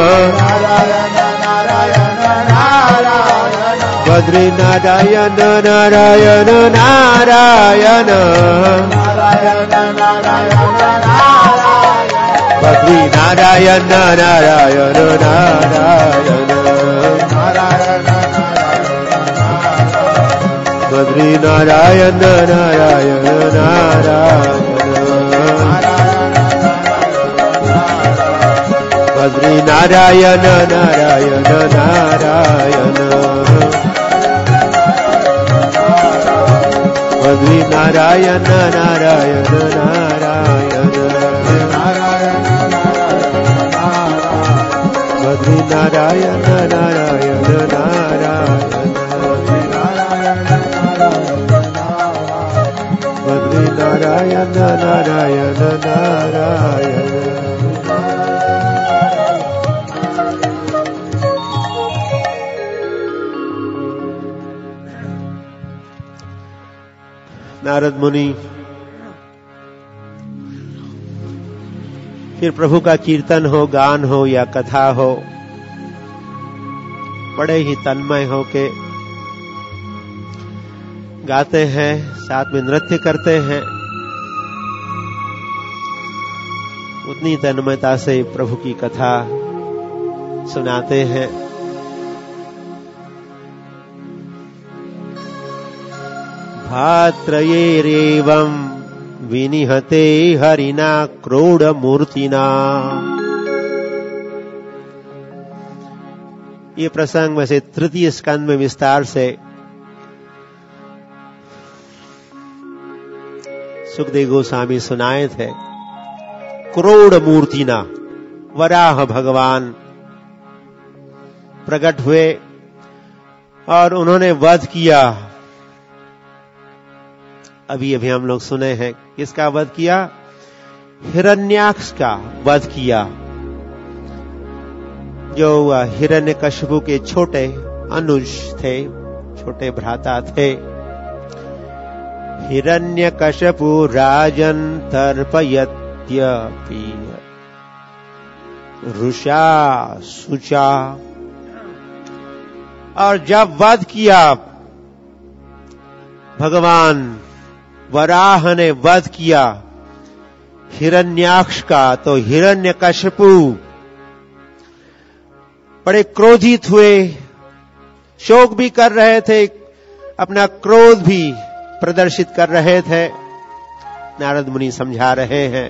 बद्री नारायण नारायण नारायण बद्री नारायण नारायण नारायण बद्री नारायण नारायण नारायण बद्री नारायण नारायण नारायण बद्री नारायण नारायण नारायण बद्री नारायण नारायण नारायण बद्री नारायण नारायण नारायण नारद मुनि फिर प्रभु का कीर्तन हो, गान हो या कथा हो, बड़े ही तन्मय हो के गाते हैं, साथ में नृत्य करते हैं। उतनी तन्मयता से प्रभु की कथा सुनाते हैं। भात्रयेरेवं विनिहते हरिना क्रोडमूर्तिना। ये प्रसंग वैसे तृतीय स्कंद में विस्तार से सुखदेव गोस्वामी सुनाए थे। क्रोडमूर्तिना, वराह भगवान प्रकट हुए और उन्होंने वध किया। अभी अभी हम लोग सुने हैं किसका वध किया? हिरण्याक्ष का वध किया, जो हिरण्यकशिपु के छोटे अनुज थे, छोटे भ्राता थे। हिरण्यकशिपु राजन तर्पयत्यपि रुषा सुचा। और जब वध किया भगवान वराह ने वध किया हिरण्याक्ष का, तो हिरण्यकशिपु बड़े क्रोधित हुए, शोक भी कर रहे थे, अपना क्रोध भी प्रदर्शित कर रहे थे। नारद मुनि समझा रहे हैं।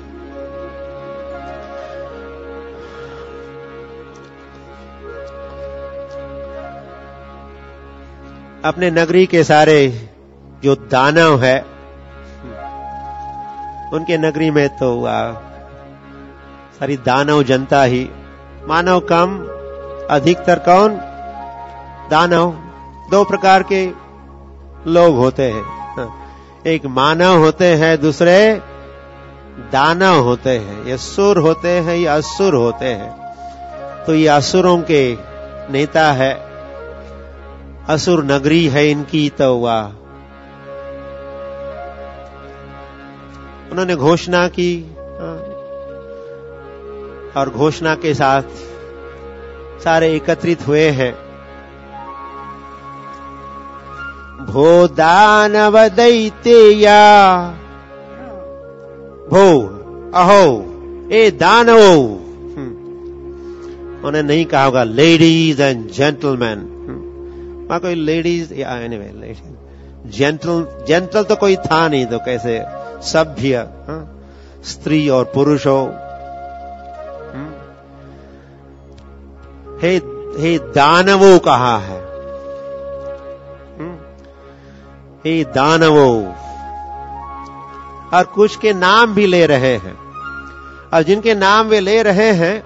अपने नगरी के सारे जो दानव है, उनके नगरी में तो सारी दानव जनता ही, मानव कम, अधिकतर कौन? दानव। दो प्रकार के लोग होते हैं। एक मानव होते हैं, दूसरे दानव होते हैं। ये सुर होते हैं, ये असुर होते हैं। तो ये असुरों के नेता है, असुर नगरी है इनकी। तो वाह, उन्होंने घोषणा की और घोषणा के साथ सारे एकत्रित हुए हैं। भो दानव दैतेया, भो अहो ए दानवो। उन्होंने नहीं कहा होगा लेडीज एंड जेंटलमैन। वहां कोई लेडीज या एनीवे लेडीज जेंटल जेंटल तो कोई था नहीं, तो कैसे सभ्य स्त्री और पुरुष हो। हे हे दानवो कहा है, हे दानवो। और कुछ के नाम भी ले रहे हैं, और जिनके नाम वे ले रहे हैं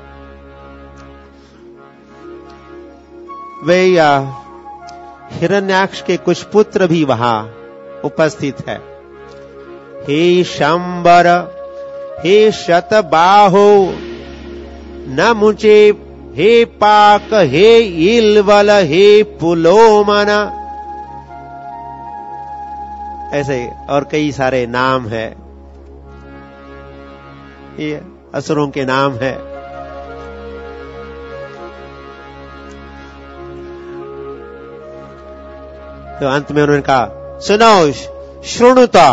वे हिरण्याक्ष के कुछ पुत्र भी वहां उपस्थित है। हे शंबर, हे शतबाहो, न मुचे, हे पाक, हे इलवल, हे पुलोमन। ऐसे और कई सारे नाम है, ये असुरों के नाम है। तो अंत में उन्होंने कहा सुनो, श्रुणुता,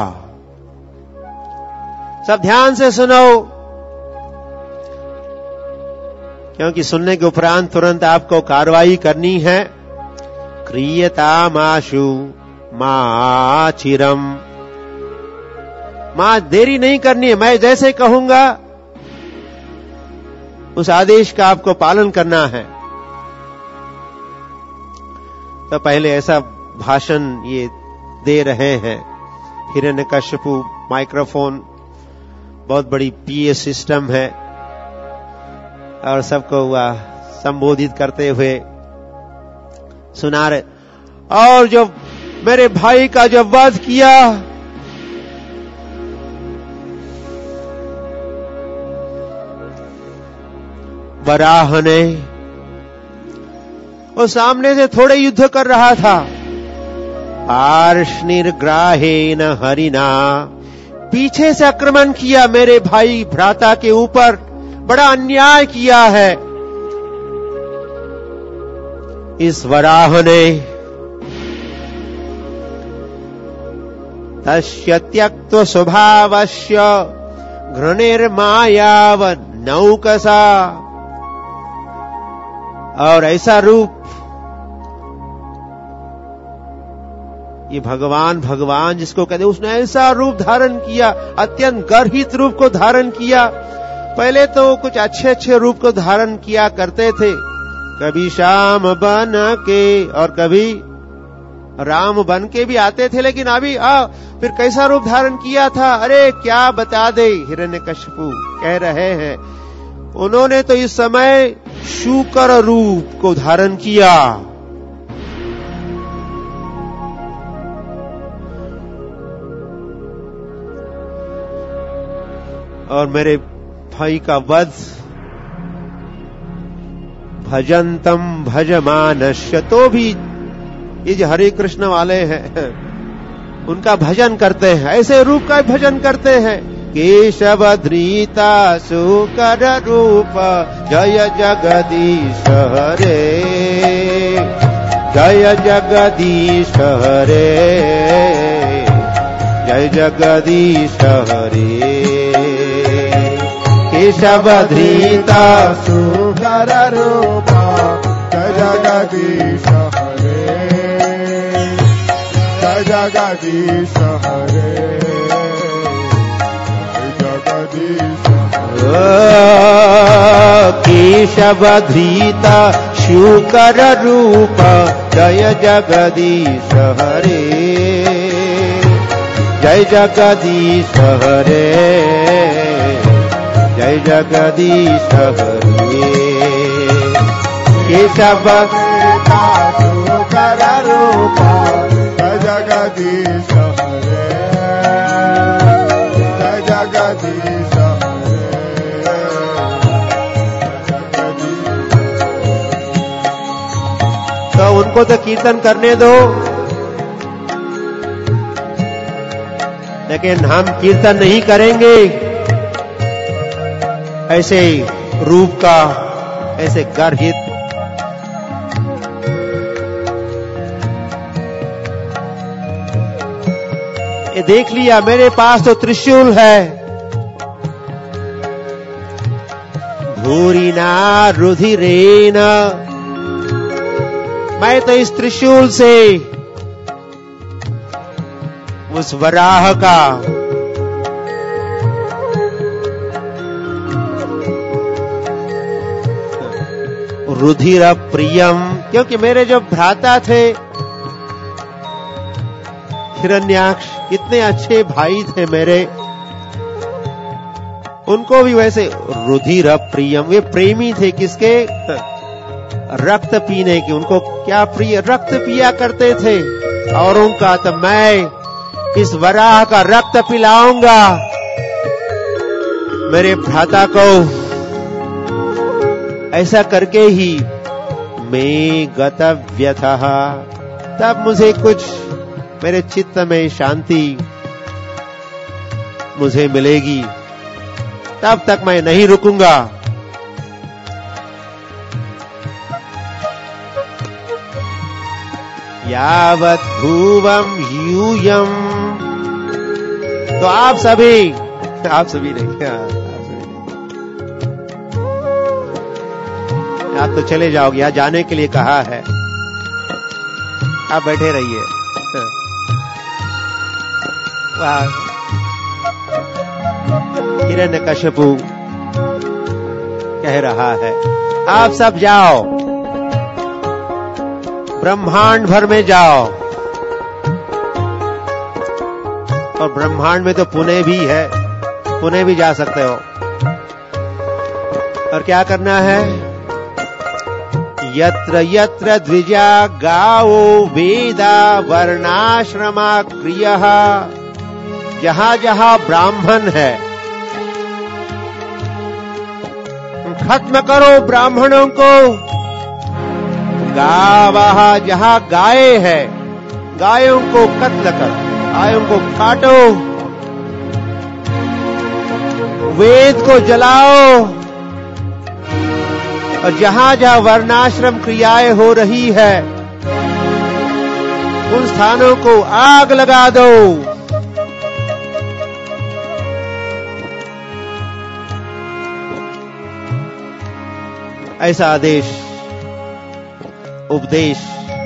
सब ध्यान से सुनो, क्योंकि सुनने के उपरांत तुरंत आपको कार्रवाई करनी है। क्रियतामाशु मां चिरम, मां देरी नहीं करनी है, मैं जैसे कहूंगा उस आदेश का आपको पालन करना है। तो पहले ऐसा भाषण ये दे रहे हैं हिरण्यकश्यपु। माइक्रोफोन, बहुत बड़ी पीए सिस्टम है, और सबको वह संबोधित करते हुए सुना रहे। और जो मेरे भाई का जो वध किया, वराह ने, वो सामने से थोड़े युद्ध कर रहा था। आर्ष्निर्ग्राहेण हरिना, पीछे से आक्रमण किया मेरे भाई भ्राता के ऊपर, बड़ा अन्याय किया है। इस वराह ने तस्य त्यक्त्व स्वभावस्य घृणिर्मायाव नौकसा, और ऐसा रूप, ये भगवान भगवान जिसको कहते, उसने ऐसा रूप धारण किया, अत्यंत गर्हित रूप को धारण किया। पहले तो कुछ अच्छे अच्छे रूप को धारण किया करते थे, कभी श्याम बन के और कभी राम बन के भी आते थे, लेकिन अभी आ फिर कैसा रूप धारण किया था, अरे क्या बता दे। हिरण्यकश्यपु कह रहे हैं उन्होंने तो इस समय शूकर रूप को धारण किया। और मेरे भाई का वध, भजंतम भजमानस्य, तो भी ये जो हरे कृष्ण वाले हैं उनका भजन करते हैं, ऐसे रूप का भजन करते हैं। केशव धृता सुकर रूप, जय जगदीश हरे, जय जगदीश हरे, जय जगदीश हरे। केशव धृता सुकर रूप, जय जगदीश हरे, जय जगदीश हरे, जय जगदीश हरे। केशव धृता शुकर रूप, जय जगदीश हरे, जय जगदीश हरे, जय जगदीश हरे। केशव शुकर रूप, जय जगदीश हरे जय जगदीश हरे तो उनको तो कीर्तन करने दो, लेकिन हम कीर्तन नहीं करेंगे ऐसे रूप का, ऐसे गर्हित। ये देख लिया, मेरे पास तो त्रिशूल है। भूरिना रुधिरेन, मैं तो इस त्रिशूल से उस वराह का रुधिर प्रियम, क्योंकि मेरे जो भ्राता थे हिरण्याक्ष, कितने अच्छे भाई थे मेरे, उनको भी वैसे रुधिर प्रियम, वे प्रेमी थे किसके? रक्त पीने के। उनको क्या प्रिय? रक्त पिया करते थे औरों का, तो मैं इस वराह का रक्त पिलाऊंगा मेरे भ्राता को। ऐसा करके ही मैं गतव्यथः, तब मुझे कुछ, मेरे चित्त में शांति मुझे मिलेगी, तब तक मैं नहीं रुकूंगा। यावत् भुवम यूयम, तो आप सभी, आप सभी नहीं, आप सभी नहीं, आप तो चले जाओगे, यहाँ जाने के लिए कहा है, आप बैठे रहिए। हिरण्यकश्यपु कह रहा है, आप सब जाओ, ब्रह्मांड भर में जाओ, और ब्रह्मांड में तो पुणे भी है, पुणे भी जा सकते हो। और क्या करना है? यत्र यत्र द्विजा गावो वेदा वर्णाश्रमा क्रियः, जहां जहां ब्राह्मण है खत्म करो ब्राह्मणों को। गावः, जहां गाय है गायों को कत्ल करो, गायों को काटो, वेद को जलाओ, और जहां जहां वर्णाश्रम क्रियाएं हो रही है उन स्थानों को आग लगा दो। ऐसा आदेश, उपदेश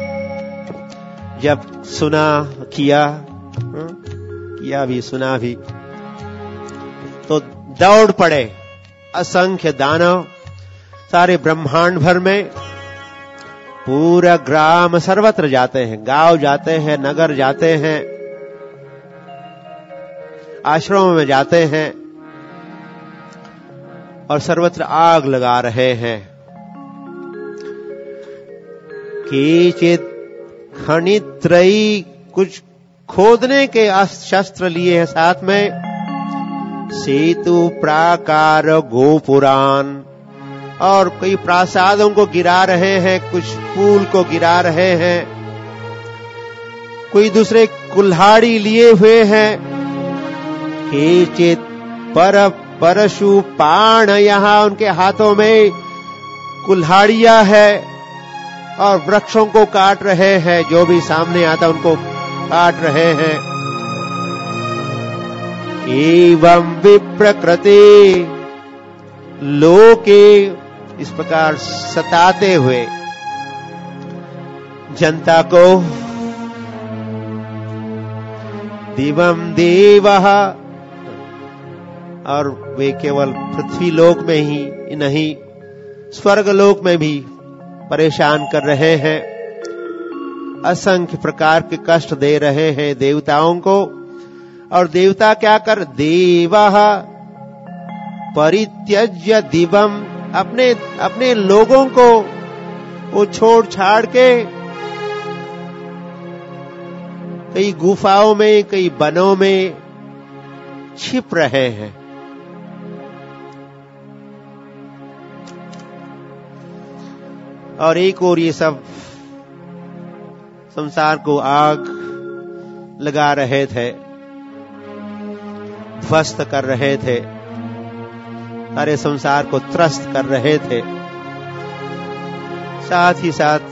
जब सुना, किया किया भी, सुना भी, तो दौड़ पड़े असंख्य दानव, सारे ब्रह्मांड भर में, पूरा ग्राम, सर्वत्र जाते हैं, गांव जाते हैं, नगर जाते हैं, आश्रमों में जाते हैं, और सर्वत्र आग लगा रहे हैं। केचित खनित्रयी, कुछ खोदने के शस्त्र लिए हैं साथ में, सेतु प्राकार गोपुरान, और कई प्रासादों को गिरा रहे हैं, कुछ पुल को गिरा रहे हैं, कोई दूसरे कुल्हाड़ी लिए हुए हैं। केचित पर परशु पाण, यहां उनके हाथों में कुल्हाड़ियां है और वृक्षों को काट रहे हैं, जो भी सामने आता उनको काट रहे हैं। एवं विप्रकृति लोके, इस प्रकार सताते हुए जनता को, दिवम देवः, और वे केवल पृथ्वी लोक में ही नहीं स्वर्ग लोक में भी परेशान कर रहे हैं, असंख्य प्रकार के कष्ट दे रहे हैं देवताओं को। और देवता क्या कर? देवः परित्यज्य दिवम, अपने अपने लोगों को वो छोड़ छाड़ के कई गुफाओं में, कई वनों में छिप रहे हैं। और एक ओर ये सब संसार को आग लगा रहे थे, ध्वस्त कर रहे थे, सारे संसार को त्रस्त कर रहे थे। साथ ही साथ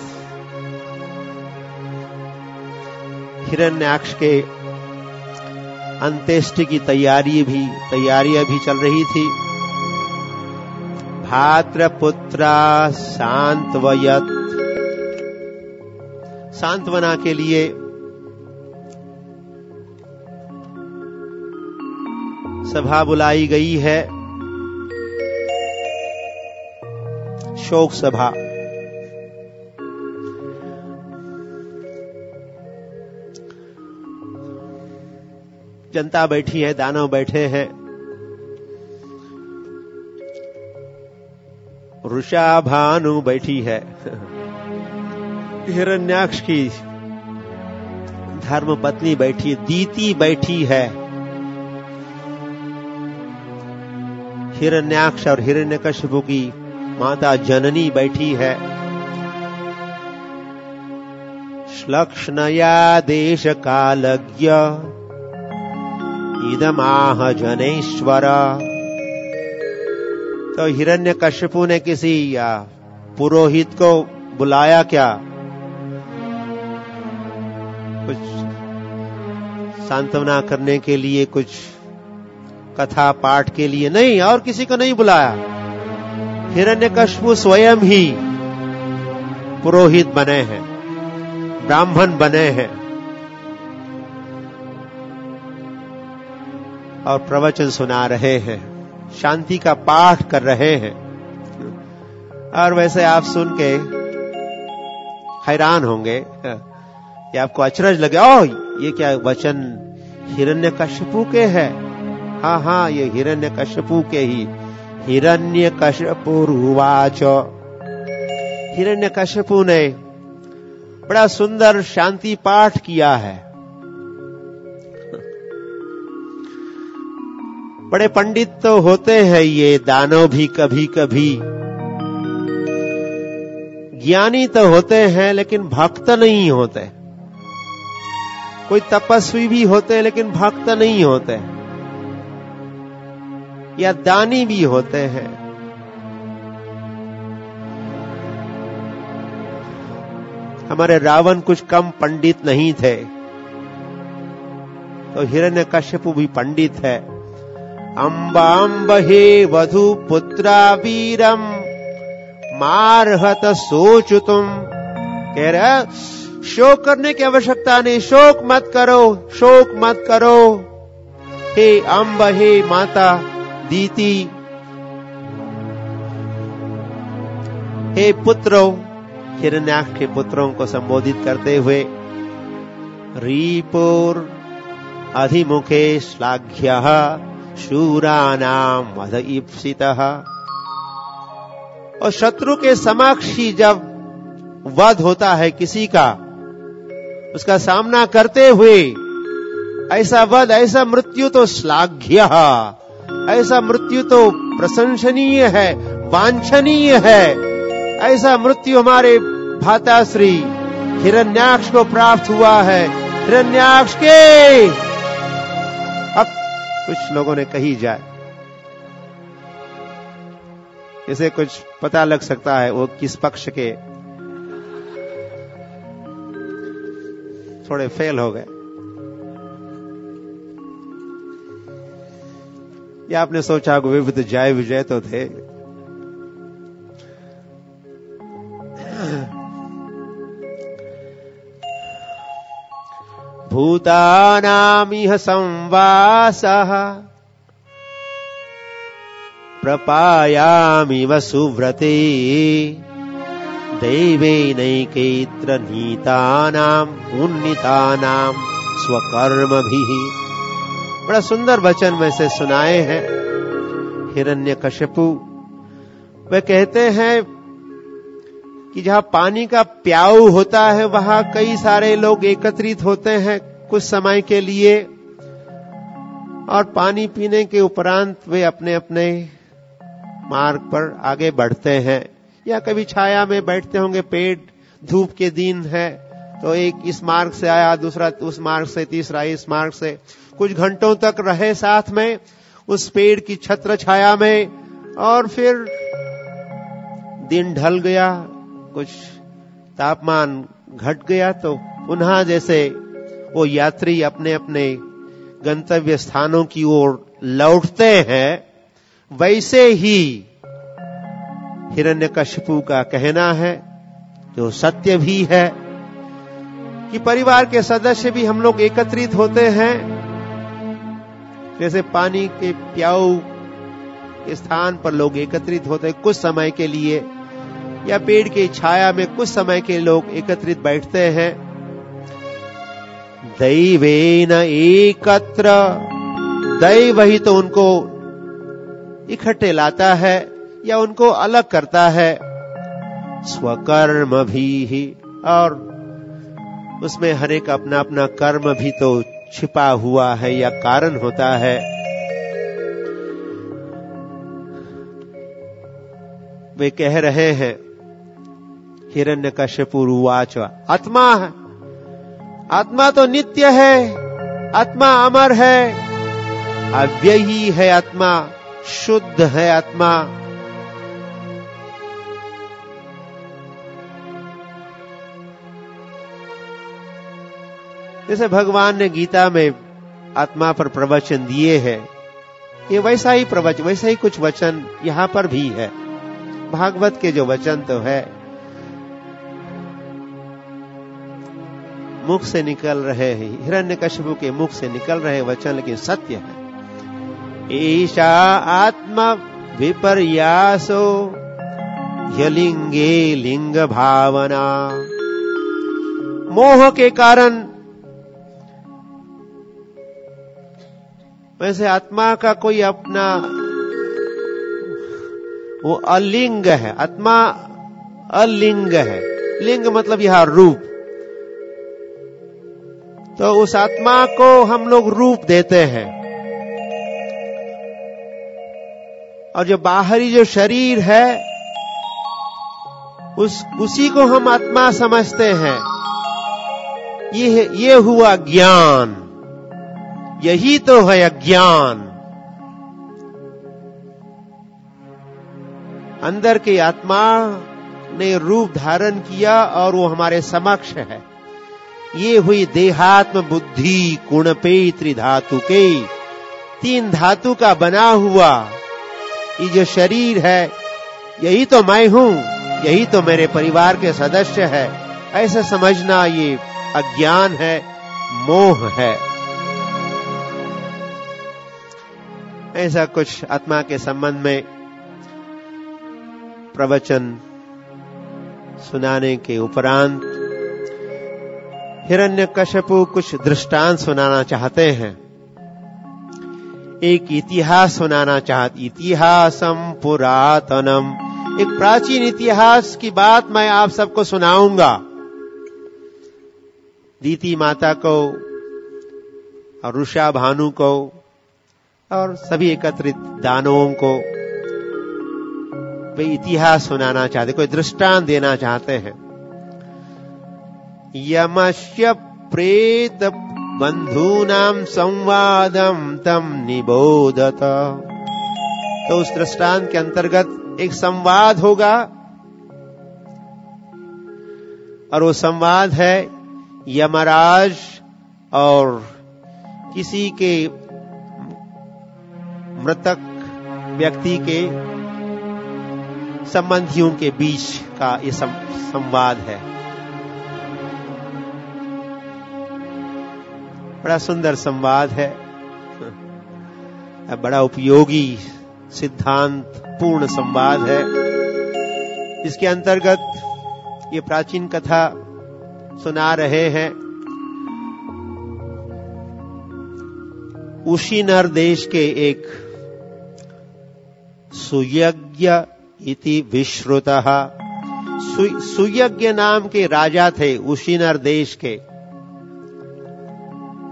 हिरण्याक्ष के अंत्येष्टि की तैयारी भी तैयारियां भी चल रही थी। भाद्रपुत्रा सांत्वयत, सांत्वना के लिए सभा बुलाई गई है, शोक सभा। जनता बैठी है, दानव बैठे हैं। वृषाभानु बैठी है, हिरण्याक्ष की धर्म पत्नी बैठी, दीति बैठी है। हिरण्याक्ष और हिरण्यकशिपु की माता जननी बैठी है। श्लक्ष्णया देश कालज्ञ इदमाह जनेश्वर। तो हिरण्यकशिपु ने किसी या पुरोहित को बुलाया क्या? कुछ सांत्वना करने के लिए, कुछ कथा पाठ के लिए? नहीं, और किसी को नहीं बुलाया। हिरण्यकशिपु स्वयं ही पुरोहित बने हैं, ब्राह्मण बने हैं और प्रवचन सुना रहे हैं, शांति का पाठ कर रहे हैं। और वैसे आप सुन के हैरान होंगे कि आपको अचरज लगे, ओ ये क्या वचन हिरण्यकशिपु के हैं? हाँ हाँ, ये हिरण्यकशिपु के ही। हिरण्यकशिपुरुवाच, हिरण्यकशिपु ने बड़ा सुंदर शांति पाठ किया है। बड़े पंडित तो होते हैं ये दानव भी, कभी कभी ज्ञानी तो होते हैं लेकिन भक्त नहीं होते। कोई तपस्वी भी होते लेकिन भक्त नहीं होते, या दानी भी होते हैं। हमारे रावण कुछ कम पंडित नहीं थे, तो हिरण्यकशिपु भी पंडित है। अम्बाम्ब हे वधु पुत्रा वीरम मारहत सोचु तुम। कह रहा शोक करने की आवश्यकता नहीं, शोक मत करो, शोक मत करो। हे अम्ब, हे माता दीति, हे पुत्रों, हिरण्याक्ष के पुत्रों को संबोधित करते हुए, रीपुर अधिमुखे श्लाघ्यः शूरानां वध ईप्सितः। और शत्रु के समक्ष ही जब वध होता है किसी का, उसका सामना करते हुए ऐसा वध, ऐसा मृत्यु तो श्लाघ्य, ऐसा मृत्यु तो प्रशंसनीय है, वांछनीय है। ऐसा मृत्यु हमारे भाताश्री हिरण्याक्ष को प्राप्त हुआ है। हिरण्याक्ष के अब कुछ लोगों ने कही जाए, इसे कुछ पता लग सकता है वो किस पक्ष के, थोड़े फेल हो गए। या आपने सोचा विविध जय विजय तो थे। भूतानामिह संवासः प्रपायामिव सुव्रते दैवेनैकैत्र नीतानाम उन्नीतानाम स्वकर्मभिः। बड़ा सुंदर वचन में से सुनाए हैं हिरण्यकशिपु। वे कहते हैं कि जहां पानी का प्याऊ होता है वहां कई सारे लोग एकत्रित होते हैं, कुछ समय के लिए, और पानी पीने के उपरांत वे अपने अपने मार्ग पर आगे बढ़ते हैं, या कभी छाया में बैठते होंगे। पेड़, धूप के दिन है तो एक इस मार्ग से आया, दूसरा उस मार्ग से, तीसरा इस मार्ग से, कुछ घंटों तक रहे साथ में उस पेड़ की छत्र छाया में, और फिर दिन ढल गया, कुछ तापमान घट गया, तो पुनः जैसे वो यात्री अपने अपने गंतव्य स्थानों की ओर लौटते हैं, वैसे ही हिरण्यकशिपु का कहना है, जो सत्य भी है, कि परिवार के सदस्य भी हम लोग एकत्रित होते हैं। जैसे पानी के प्याऊ के स्थान पर लोग एकत्रित होते हैं कुछ समय के लिए, या पेड़ की छाया में कुछ समय के लोग एकत्रित बैठते हैं। दैवेन एकत्र, दैव ही तो उनको इकट्ठे लाता है या उनको अलग करता है। स्वकर्म भी ही, और उसमें हर एक अपना अपना कर्म भी तो छिपा हुआ है या कारण होता है। वे कह रहे हैं, हिरण्यकशिपु उवाच, आत्मा है, आत्मा तो नित्य है, आत्मा अमर है, अव्ययी है आत्मा, शुद्ध है आत्मा। जैसे भगवान ने गीता में आत्मा पर प्रवचन दिए हैं, ये वैसा ही प्रवचन, वैसा ही कुछ वचन यहां पर भी है। भागवत के जो वचन तो है, मुख से निकल रहे हैं, हिरण्यकशिपु के मुख से निकल रहे वचन, लेकिन सत्य है। ईशा आत्मा विपर्यासो यलिंगे लिंग भावना। मोह के कारण वैसे आत्मा का कोई अपना वो अलिंग है, आत्मा अलिंग है। लिंग मतलब यह रूप, तो उस आत्मा को हम लोग रूप देते हैं, और जो बाहरी जो शरीर है उस उसी को हम आत्मा समझते हैं। ये ये हुआ ज्ञान, यही तो है अज्ञान। अंदर की आत्मा ने रूप धारण किया और वो हमारे समक्ष है। ये हुई देहात्म बुद्धि कुणपे त्रिधातु के, तीन धातु का बना हुआ ये जो शरीर है, यही तो मैं हूं, यही तो मेरे परिवार के सदस्य है। ऐसा समझना ये अज्ञान है, मोह है। ऐसा कुछ आत्मा के संबंध में प्रवचन सुनाने के उपरांत हिरण्यकशिपु कुछ दृष्टांत सुनाना चाहते हैं, एक इतिहास सुनाना चाहते। इतिहासम पुरातनम, एक प्राचीन इतिहास की बात मैं आप सबको सुनाऊंगा। दीति माता को और रुषा भानु को और सभी एकत्रित दानवों को वे इतिहास सुनाना चाहते, कोई दृष्टांत देना चाहते हैं। यमस्य प्रेत बंधूनाम संवादम तम निबोधत। तो उस दृष्टांत के अंतर्गत एक संवाद होगा, और वो संवाद है यमराज और किसी के मृतक व्यक्ति के संबंधियों के बीच का ये संवाद है। बड़ा सुंदर संवाद है, बड़ा उपयोगी सिद्धांत पूर्ण संवाद है। इसके अंतर्गत ये प्राचीन कथा सुना रहे हैं। उशीनर देश के एक सुयज्ञ इति विश्रुतः, सुयज्ञ नाम के राजा थे उशीनर देश के।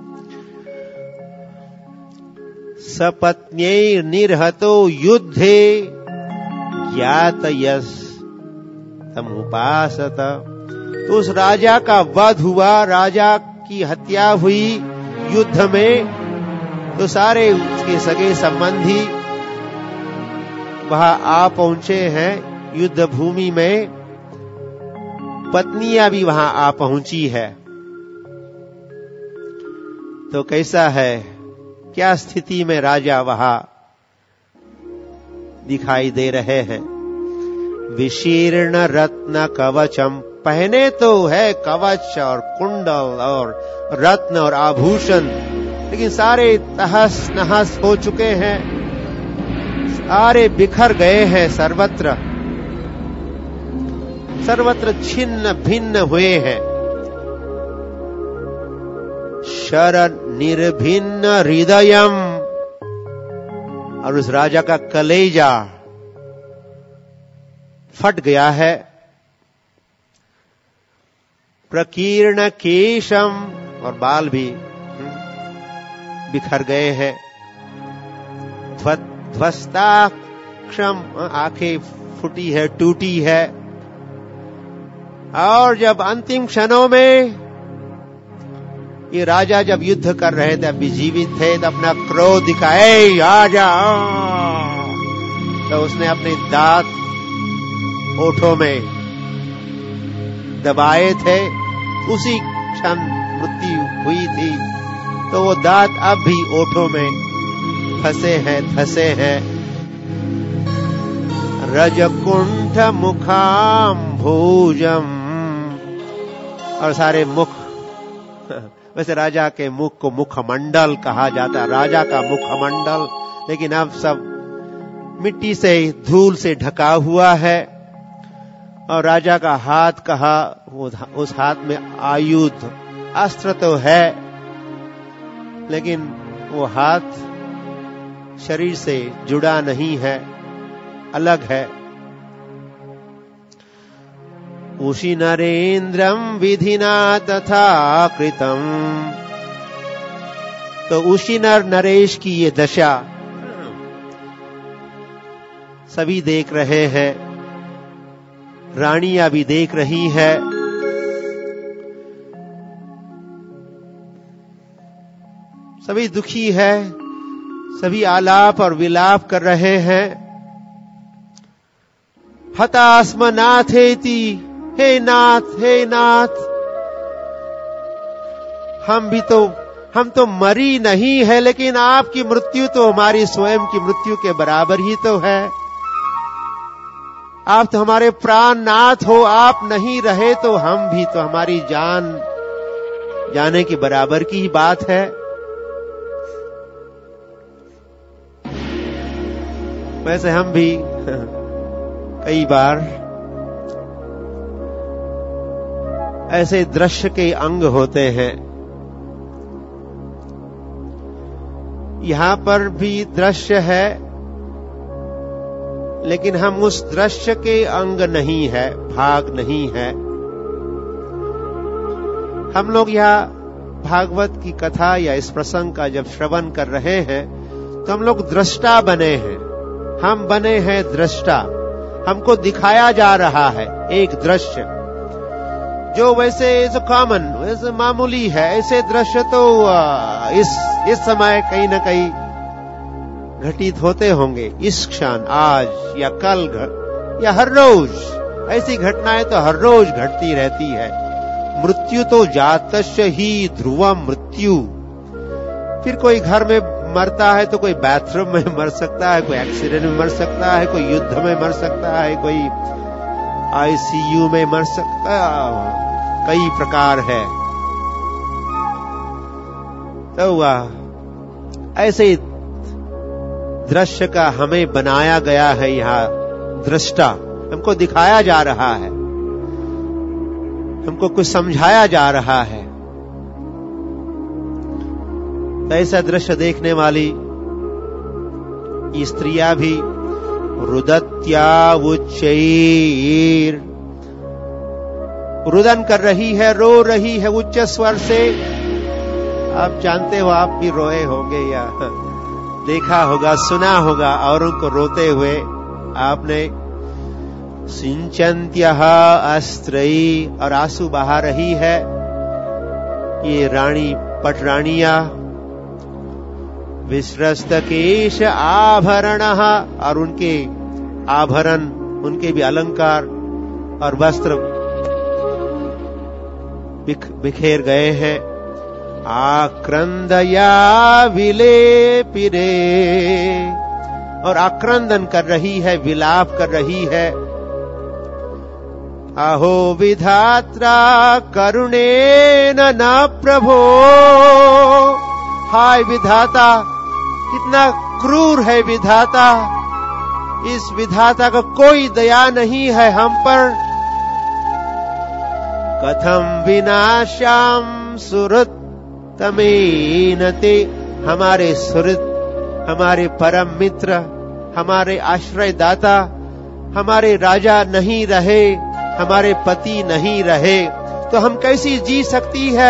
सपत्न्यै निर्हतो युद्धे ज्ञातयस तमुपासत। तो उस राजा का वध हुआ, राजा की हत्या हुई युद्ध में, तो सारे उसके सगे संबंधी वहां आ पहुंचे हैं युद्ध भूमि में, पत्नियां भी वहां आ पहुंची है। तो कैसा है, क्या स्थिति में राजा वहां दिखाई दे रहे हैं। विशीर्ण रत्न कवचम, पहने तो है कवच और कुंडल और रत्न और आभूषण, लेकिन सारे तहस नहस हो चुके हैं, सारे बिखर गए हैं, सर्वत्र सर्वत्र छिन्न भिन्न हुए हैं। शर निर्भिन्न हृदयम, और उस राजा का कलेजा फट गया है। प्रकीर्ण केशम, और बाल भी बिखर गए हैं। ध्वस्ताक्षम, आंखें फूटी है, टूटी है। और जब अंतिम क्षणों में ये राजा जब युद्ध कर रहे थे, अभी जीवित थे, तो अपना क्रोध दिखाए, आ जा, तो उसने अपने दांत ओठों में दबाए थे, उसी क्षण मृत्यु हुई थी। तो वो दांत अब भी ओठों में फंसे हैं, धसे हैं। रजकुंठ मुखाम भोजम, और सारे मुख, वैसे राजा के मुख को मुखमंडल कहा जाता है, राजा का मुखमंडल, लेकिन अब सब मिट्टी से, धूल से ढका हुआ है। और राजा का हाथ कहा, उस हाथ में आयुध, अस्त्र तो है, लेकिन वो हाथ शरीर से जुड़ा नहीं है, अलग है। उषि नरेंद्रम विधिना तथा कृतम, तो उषि नर नरेश की ये दशा सभी देख रहे हैं, रानियां भी देख रही है। सभी दुखी है, सभी आलाप और विलाप कर रहे हैं। हतास्म नाथेति, हे नाथ, हे नाथ, हम भी तो, हम तो मरी नहीं है, लेकिन आपकी मृत्यु तो हमारी स्वयं की मृत्यु के बराबर ही तो है। आप तो हमारे प्राण नाथ हो, आप नहीं रहे तो हम भी तो, हमारी जान जाने के बराबर की ही बात है। वैसे हम भी कई बार ऐसे दृश्य के अंग होते हैं। यहां पर भी दृश्य है, लेकिन हम उस दृश्य के अंग नहीं है, भाग नहीं है। हम लोग यह भागवत की कथा या इस प्रसंग का जब श्रवण कर रहे हैं, तो हम लोग दृष्टा बने हैं, हम बने हैं दृष्टा। हमको दिखाया जा रहा है एक दृश्य जो वैसे इज कॉमन, वैसे मामूली है। ऐसे दृश्य तो इस इस समय कहीं न कहीं घटित होते होंगे, इस क्षण, आज या कल या हर रोज। ऐसी घटनाएं तो हर रोज घटती रहती है। मृत्यु तो जातस्य ही ध्रुवम मृत्यु। फिर कोई घर में मरता है तो कोई बाथरूम में मर सकता है, कोई एक्सीडेंट में मर सकता है, कोई युद्ध में मर सकता है, कोई आईसीयू में मर सकता है, कई प्रकार है। तो वह ऐसे दृश्य का हमें बनाया गया है, यहां दृष्टा हमको दिखाया जा रहा है, हमको कुछ समझाया जा रहा है। तो ऐसा दृश्य देखने वाली स्त्रियां भी रुदत्या उच्चैर, रुदन कर रही है, रो रही है उच्च स्वर से। आप जानते हो, आप भी रोए होंगे या देखा होगा, सुना होगा औरों को रोते हुए आपने। सिंचन्त्यः अस्त्रैः, और आंसू बहा रही है ये रानी पटरानिया। विस्रस्त केश आभरणः, और उनके आभरण, उनके भी अलंकार और वस्त्र बिख, बिखेर गए हैं। आक्रंदया विलेपिरे, और आक्रंदन कर रही है, विलाप कर रही है। अहो विधात्रा करुणेन न प्रभो, हाय विधाता, कितना क्रूर है विधाता, इस विधाता का कोई दया नहीं है हम पर। कथम विनाशाम सुहृत तमेनते, हमारे सुहृत, हमारे परम मित्र, हमारे आश्रयदाता, हमारे राजा नहीं रहे, हमारे पति नहीं रहे, तो हम कैसी जी सकती है।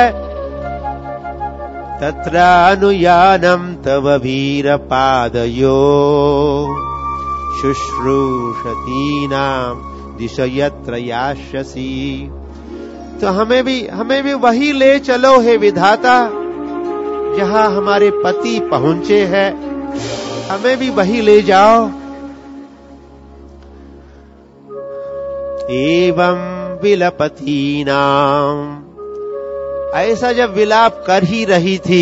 तत्र अनुयानम तव वीर पादयो शुश्रूषतीनाम दिशयत्र यास्यसि, तो हमें भी हमें भी वही ले चलो हे विधाता जहां हमारे पति पहुंचे हैं, हमें भी वही ले जाओ। एवं विलपतीनाम, ऐसा जब विलाप कर ही रही थी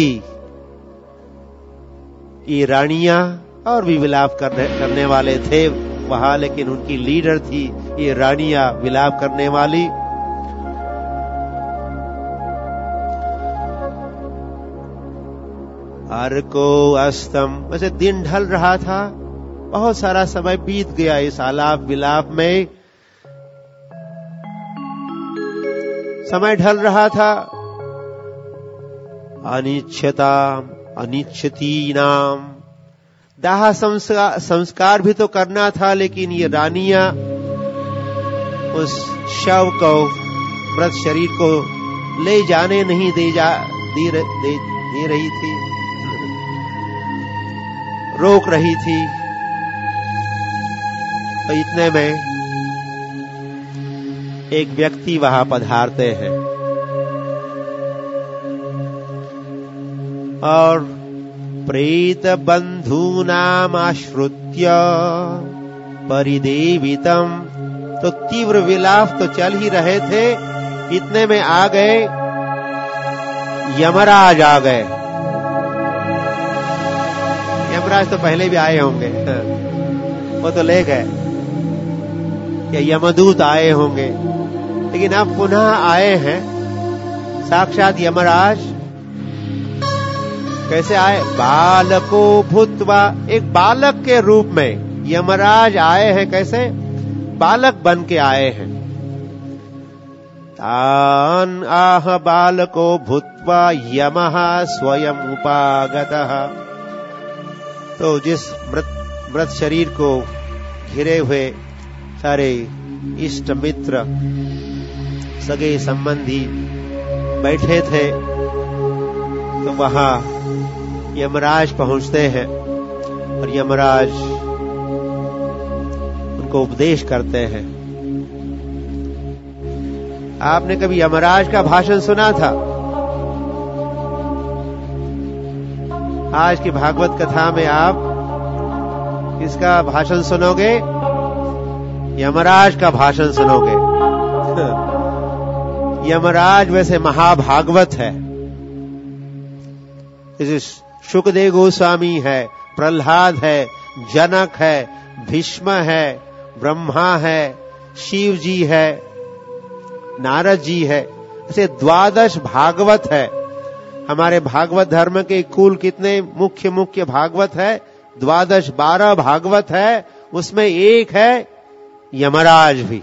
ये रानियां, और भी विलाप करने, करने वाले थे वहां, लेकिन उनकी लीडर थी ये रानियां विलाप करने वाली। अर्को अस्तम, वैसे दिन ढल रहा था, बहुत सारा समय बीत गया इस आलाप विलाप में, समय ढल रहा था। अनिच्छता अनिच्छती नाम, दाह संस्कार, संस्कार भी तो करना था, लेकिन ये रानियां उस शव को, मृत शरीर को ले जाने नहीं दे जा दे, दे, दे रही थी, रोक रही थी। तो इतने में एक व्यक्ति वहां पधारते हैं और प्रेत बंधूनाम आश्रुत्य परिदेवितम, तो तीव्र विलाप तो चल ही रहे थे, इतने में आ गए यमराज आ गए। यमराज तो पहले भी आए होंगे, वो तो ले गए, या यमदूत आए होंगे, लेकिन अब पुनः आए हैं साक्षात यमराज। कैसे आए? बालको भूत्वा, एक बालक के रूप में यमराज आए हैं। कैसे? बालक बन के आए हैं। तान आह बालको भूत्वा यमः स्वयं उपागतः, तो जिस मृत मृत शरीर को घिरे हुए सारे इष्ट मित्र सगे संबंधी बैठे थे, तो वहां यमराज पहुंचते हैं और यमराज उनको उपदेश करते हैं। आपने कभी यमराज का भाषण सुना था? आज की भागवत कथा में आप किसका भाषण सुनोगे? यमराज का भाषण सुनोगे। यमराज वैसे महाभागवत है। जैसे शुकदेव गोस्वामी है, प्रहलाद है, जनक है, भीष्म है, ब्रह्मा है, शिव जी है, नारद जी है, ऐसे द्वादश भागवत है। हमारे भागवत धर्म के कुल कितने मुख्य मुख्य भागवत है? द्वादश, बारह भागवत है, उसमें एक है यमराज भी।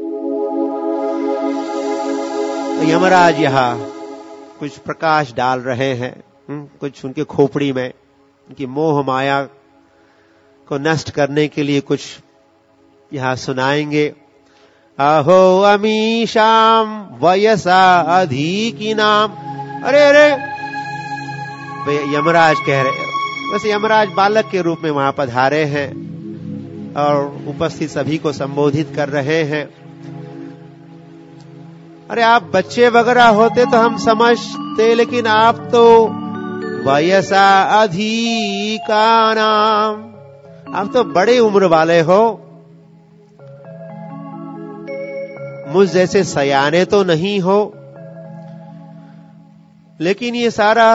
तो यमराज यहां कुछ प्रकाश डाल रहे हैं, कुछ उनके खोपड़ी में, उनकी मोह माया को नष्ट करने के लिए कुछ यहां सुनाएंगे। अहो अमीशाम वयसा अधिकीनाम, अरे अरे यमराज कह रहे, बस यमराज बालक के रूप में वहां पधारे हैं और उपस्थित सभी को संबोधित कर रहे हैं। अरे आप बच्चे वगैरह होते तो हम समझते, लेकिन आप तो वयसा अधिका नाम, आप तो बड़े उम्र वाले हो, मुझ जैसे सयाने तो नहीं हो। लेकिन ये सारा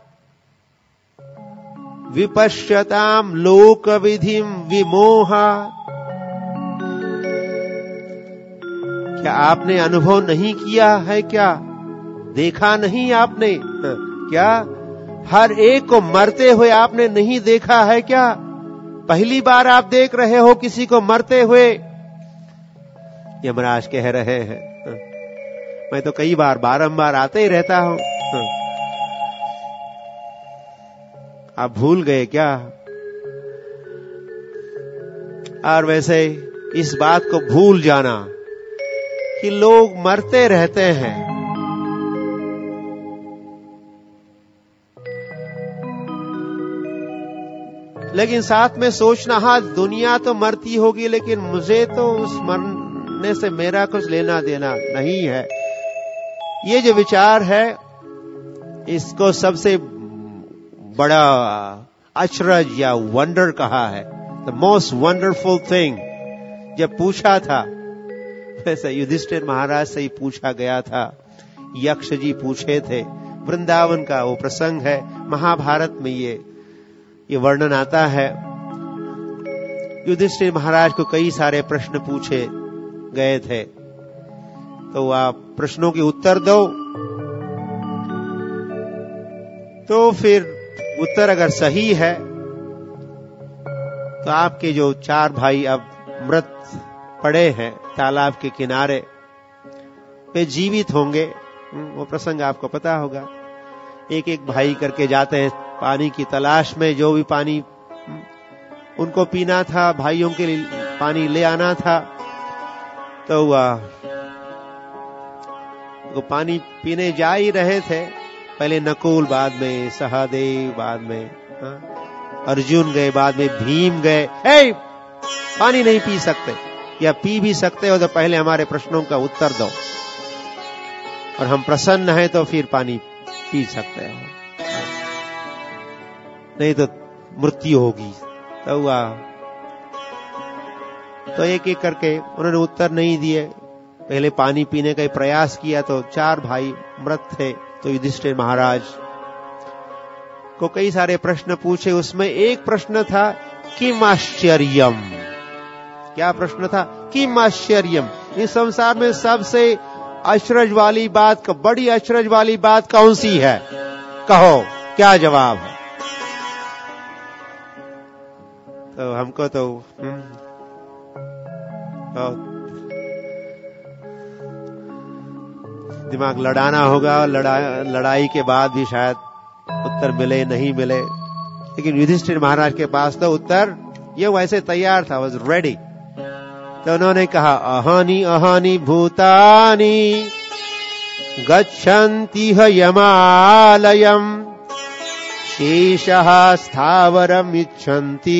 विपश्यताम लोक विधिम विमोहा, क्या आपने अनुभव नहीं किया है? क्या देखा नहीं आपने? क्या हर एक को मरते हुए आपने नहीं देखा है? क्या पहली बार आप देख रहे हो किसी को मरते हुए? यमराज कह रहे हैं, मैं तो कई बार बारंबार आते ही रहता हूं। आप भूल गए क्या? और वैसे इस बात को भूल जाना कि लोग मरते रहते हैं, लेकिन साथ में सोचना, हाँ दुनिया तो मरती होगी लेकिन मुझे तो उस मरने से मेरा कुछ लेना देना नहीं है। ये जो विचार है, इसको सबसे बड़ा अचरज या वंडर कहा है। The most wonderful thing. जब पूछा था, वैसे युधिष्ठिर महाराज से ही पूछा गया था, यक्ष जी पूछे थे। वृंदावन का वो प्रसंग है, महाभारत में ये ये वर्णन आता है। युधिष्ठिर महाराज को कई सारे प्रश्न पूछे गए थे, तो आप प्रश्नों के उत्तर दो। तो फिर उत्तर अगर सही है तो आपके जो चार भाई अब मृत पड़े हैं तालाब के किनारे, वे जीवित होंगे। वो प्रसंग आपको पता होगा। एक एक भाई करके जाते हैं पानी की तलाश में। जो भी पानी उनको पीना था, भाइयों के लिए पानी ले आना था, तो वह वो पानी पीने जा ही रहे थे। पहले नकुल, बाद में सहदेव, बाद में हा? अर्जुन गए, बाद में भीम गए। हे, पानी नहीं पी सकते, या पी भी सकते हो तो पहले हमारे प्रश्नों का उत्तर दो, और हम प्रसन्न हैं तो फिर पानी पी सकते हो, नहीं तो मृत्यु होगी। तो हुआ, तो एक एक करके उन्होंने उत्तर नहीं दिए। पहले पानी पीने का प्रयास किया तो चार भाई मृत थे। तो युधिष्ठिर महाराज को कई सारे प्रश्न पूछे। उसमें एक प्रश्न था, किम आश्चर्यम। क्या प्रश्न था? किम आश्चर्यम। इस संसार में सबसे अचरज वाली बात, बड़ी अचरज वाली बात कौन सी है? कहो, क्या जवाब है? तो हमको तो, तो दिमाग लड़ाना होगा। लड़ा, लड़ाई के बाद भी शायद उत्तर मिले नहीं मिले, लेकिन युधिष्ठिर महाराज के पास तो उत्तर ये वैसे तैयार था, वॉज रेडी। तो उन्होंने कहा, अहानि अहानि भूतानि गच्छन्ति यमालयम् शेषः स्थावरम् इच्छन्ति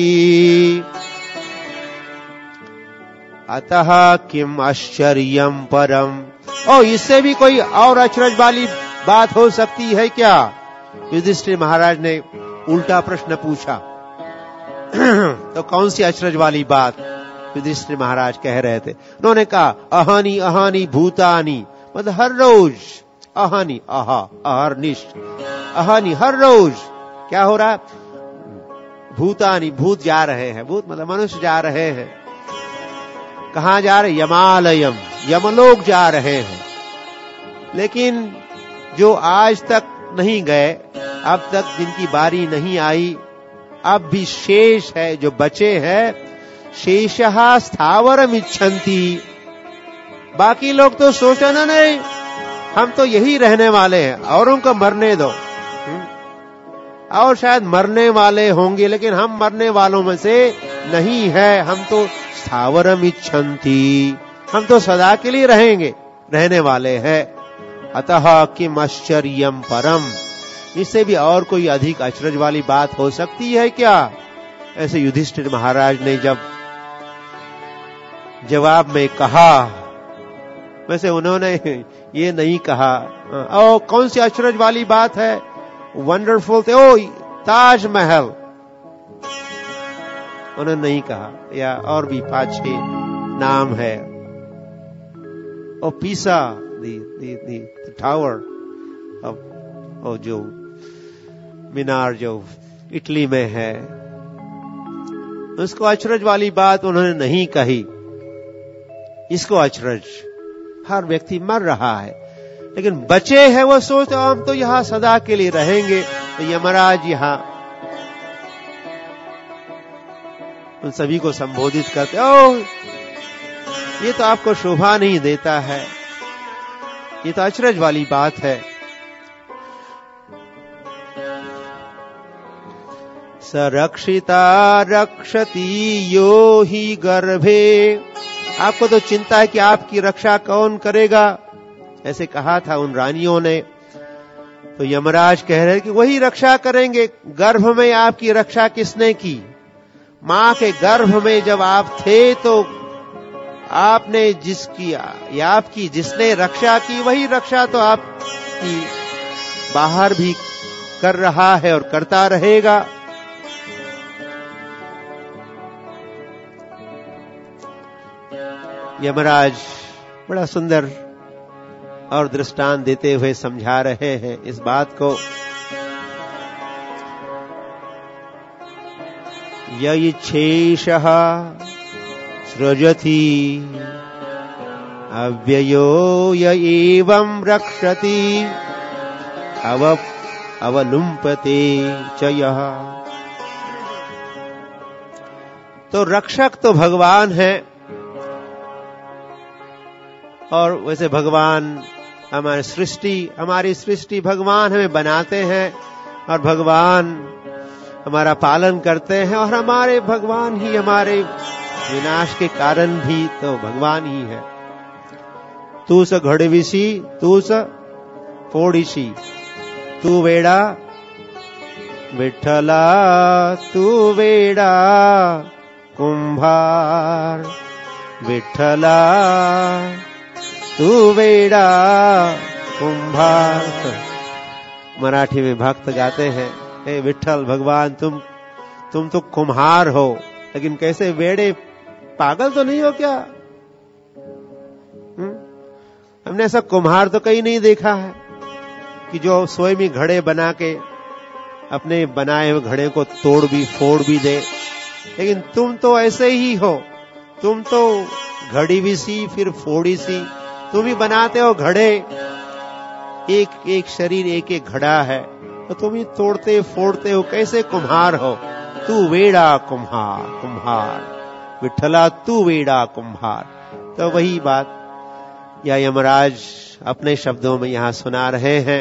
अतः किम आश्चर्यम परम। ओ, इससे भी कोई और अचरज वाली बात हो सकती है क्या? युधिष्ठिर महाराज ने उल्टा प्रश्न पूछा। तो कौन सी अचरज वाली बात? युधिष्ठिर महाराज कह रहे थे। उन्होंने कहा, अहानि अहानि भूतानि, मतलब हर रोज। अहानि, अहा अहर्निश, अहानि हर रोज क्या हो रहा? भूतानि, भूत जा रहे हैं। भूत मतलब मनुष्य जा रहे हैं। कहां जा रहे? यमालयम, यमलोक जा रहे हैं। लेकिन जो आज तक नहीं गए, अब तक जिनकी बारी नहीं आई, अब भी शेष है, जो बचे हैं, शेषः स्थावरम इच्छन्ति। बाकी लोग तो सोचा ना, नहीं हम तो यही रहने वाले हैं, औरों को मरने दो। और शायद मरने वाले होंगे, लेकिन हम मरने वालों में से नहीं है। हम तो स्थावरम इच्छन्ति, हम तो सदा के लिए रहेंगे, रहने वाले हैं। अतः किम आश्चर्यम परम, इससे भी और कोई अधिक अचरज वाली बात हो सकती है क्या? ऐसे युधिष्ठिर महाराज ने जब जवाब में कहा, वैसे उन्होंने ये नहीं कहा ओ कौन सी अचरज वाली बात है, वंडरफुल थे, ओ ताजमहल, उन्होंने नहीं कहा। या और भी पांच छह नाम है, ओ पीसा, दी दी दी टावर, और जो मीनार जो इटली में है, उसको अचरज वाली बात उन्होंने नहीं कही। इसको अचरज, हर व्यक्ति मर रहा है लेकिन बचे हैं, वो सोचते हम तो यहां सदा के लिए रहेंगे। तो यमराज यहां उन सभी को संबोधित करते, ओ ये तो आपको शोभा नहीं देता है, ये तो अचरज वाली बात है। सरक्षिता रक्षति यो ही गर्भे, आपको तो चिंता है कि आपकी रक्षा कौन करेगा, ऐसे कहा था उन रानियों ने। तो यमराज कह रहे कि वही रक्षा करेंगे। गर्भ में आपकी रक्षा किसने की? मां के गर्भ में जब आप थे तो आपने जिसकी या आपकी जिसने रक्षा की, वही रक्षा तो आपकी बाहर भी कर रहा है और करता रहेगा। यमराज बड़ा सुंदर और दृष्टांत देते हुए समझा रहे हैं इस बात को। यइच्छेषः सृजति अव्ययो य एवं रक्षति अव अवलुम्पते च यः। तो रक्षक तो भगवान है, और वैसे भगवान हमारे सृष्टि हमारी सृष्टि भगवान हमें बनाते हैं और भगवान हमारा पालन करते हैं, और हमारे भगवान ही हमारे विनाश के कारण भी तो भगवान ही है। तू स घड़विसी तू स फोड़िसी, तू वेड़ा विठ्ठला तू वेड़ा कुंभार, विठ्ठला तू वेड़ा कुंभार। मराठी में भक्त गाते हैं, हे विठ्ठल भगवान तुम तुम तो कुम्हार हो, लेकिन कैसे वेड़े, पागल तो नहीं हो क्या? हुँ? हमने ऐसा कुम्हार तो कहीं नहीं देखा है कि जो स्वयं ही घड़े बना के अपने बनाए हुए घड़े को तोड़ भी फोड़ भी दे। लेकिन तुम तो ऐसे ही हो, तुम तो घड़ी भी सी फिर फोड़ी सी, तुम ही बनाते हो घड़े, एक एक शरीर एक एक घड़ा है, तो तुम ही तोड़ते फोड़ते हो, कैसे कुम्हार हो? तू वेड़ा कुम्हार कुम्हार, विठ्ठला तू वेड़ा कुम्हार। तो वही बात या यमराज अपने शब्दों में यहां सुना रहे हैं।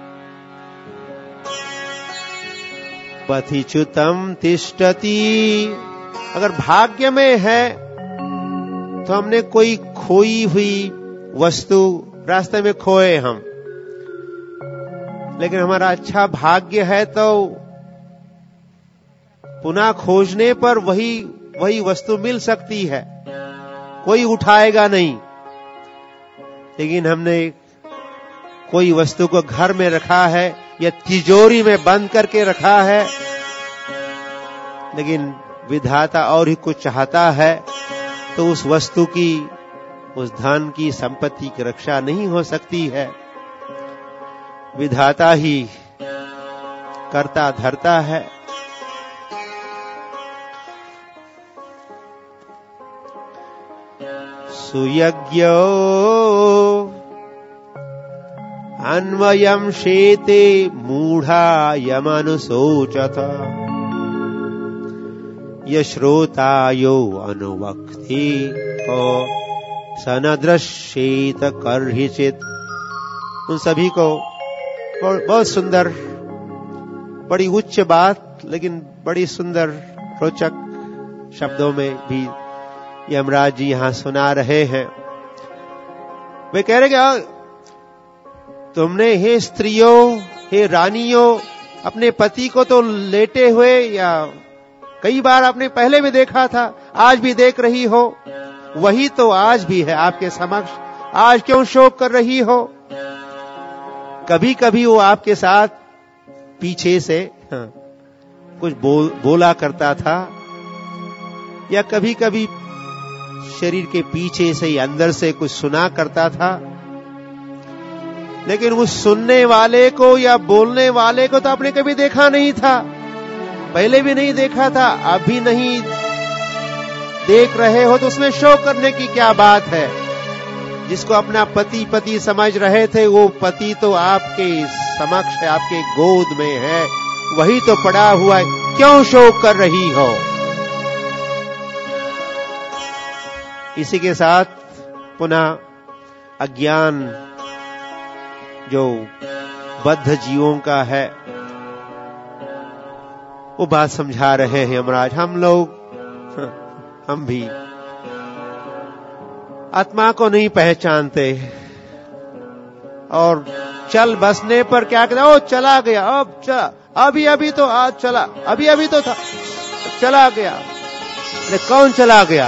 पथिच्युतम तिष्ठति, अगर भाग्य में है तो हमने कोई खोई हुई वस्तु रास्ते में खोए हम, लेकिन हमारा अच्छा भाग्य है तो पुनः खोजने पर वही वही वस्तु मिल सकती है, कोई उठाएगा नहीं। लेकिन हमने कोई वस्तु को घर में रखा है या तिजोरी में बंद करके रखा है, लेकिन विधाता और ही कुछ चाहता है, तो उस वस्तु की, उस धन की, संपत्ति की रक्षा नहीं हो सकती है। विधाता ही करता धरता है। सुयज्ञो अन्वयम् शेते मूढ़ा यमनुशोचत, यश्रोतायो अनुवक्ति सनदृश्येत कर्हिचित। उन सभी को बहुत सुंदर, बड़ी उच्च बात, लेकिन बड़ी सुंदर रोचक शब्दों में भी यमराज जी यहां सुना रहे हैं। वे कह रहे कि तुमने हे स्त्रियों, हे रानियों, अपने पति को तो लेटे हुए या कई बार आपने पहले भी देखा था, आज भी देख रही हो, वही तो आज भी है आपके समक्ष, आज क्यों शोक कर रही हो? कभी कभी वो आपके साथ पीछे से हाँ, कुछ बोल बोला करता था, या कभी कभी शरीर के पीछे से या अंदर से कुछ सुना करता था, लेकिन उस सुनने वाले को या बोलने वाले को तो आपने कभी देखा नहीं था, पहले भी नहीं देखा था, अभी नहीं देख रहे हो, तो उसमें शोक करने की क्या बात है? जिसको अपना पति पति समझ रहे थे, वो पति तो आपके समक्ष है, आपके गोद में है, वही तो पड़ा हुआ है, क्यों शोक कर रही हो? इसी के साथ पुनः अज्ञान जो बद्ध जीवों का है, वो बात समझा रहे हैं यमराज। हम लोग, हम भी आत्मा को नहीं पहचानते, और चल बसने पर क्या कहता, ओ चला गया, अब चला, अभी अभी तो आज चला, अभी अभी तो था, चला गया। अरे कौन चला गया?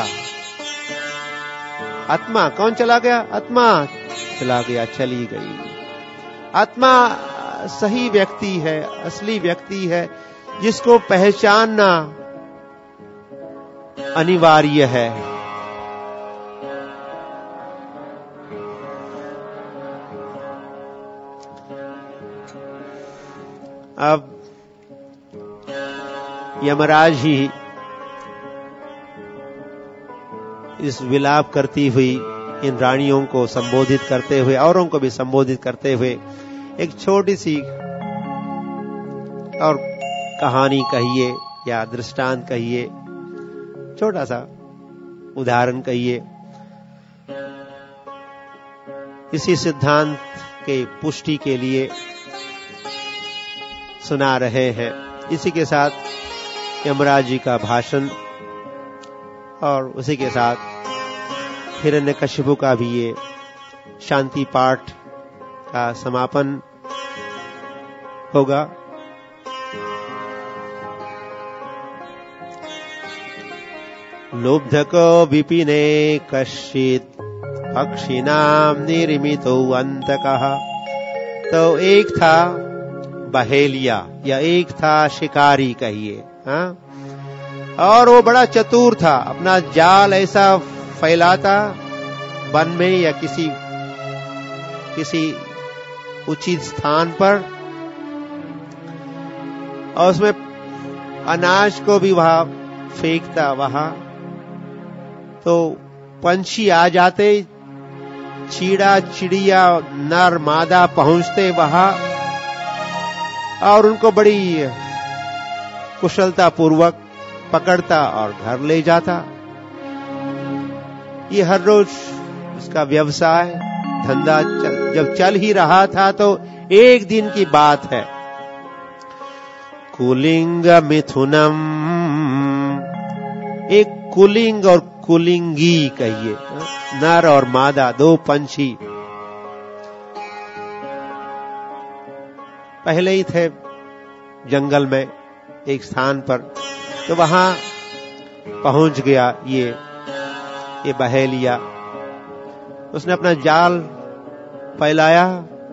आत्मा। कौन चला गया? आत्मा चला गया, चली गई। आत्मा सही व्यक्ति है, असली व्यक्ति है, जिसको पहचानना अनिवार्य है। अब यमराज ही इस विलाप करती हुई इन रानियों को संबोधित करते हुए, औरों को भी संबोधित करते हुए एक छोटी सी और कहानी कहिए या दृष्टांत कहिए, छोटा सा उदाहरण कहिए, इसी सिद्धांत के पुष्टि के लिए सुना रहे हैं। इसी के साथ यमराज जी का भाषण और उसी के साथ हिरण्यकशिपु का भी ये शांति पाठ का समापन होगा। लुब्धको विपिने कश्चित् पक्षिणाम निर्मितो अंतकः। तो एक था बहेलिया या एक था शिकारी कहिए, हाँ, और वो बड़ा चतुर था, अपना जाल ऐसा फैलाता वन में या किसी किसी उचित स्थान पर, और उसमें अनाज को भी वहां फेंकता वहां, तो पंछी आ जाते, चीड़ा चिड़िया नर मादा पहुंचते वहां, और उनको बड़ी कुशलता पूर्वक पकड़ता और घर ले जाता। ये हर रोज उसका व्यवसाय धंधा चल, जब चल ही रहा था, तो एक दिन की बात है, कुलिंग मिथुनम, एक कुलिंग और कुलिंगी कहिए, नर और मादा दो पंछी पहले ही थे जंगल में एक स्थान पर, तो वहां पहुंच गया ये ये बहेलिया। उसने अपना जाल फैलाया,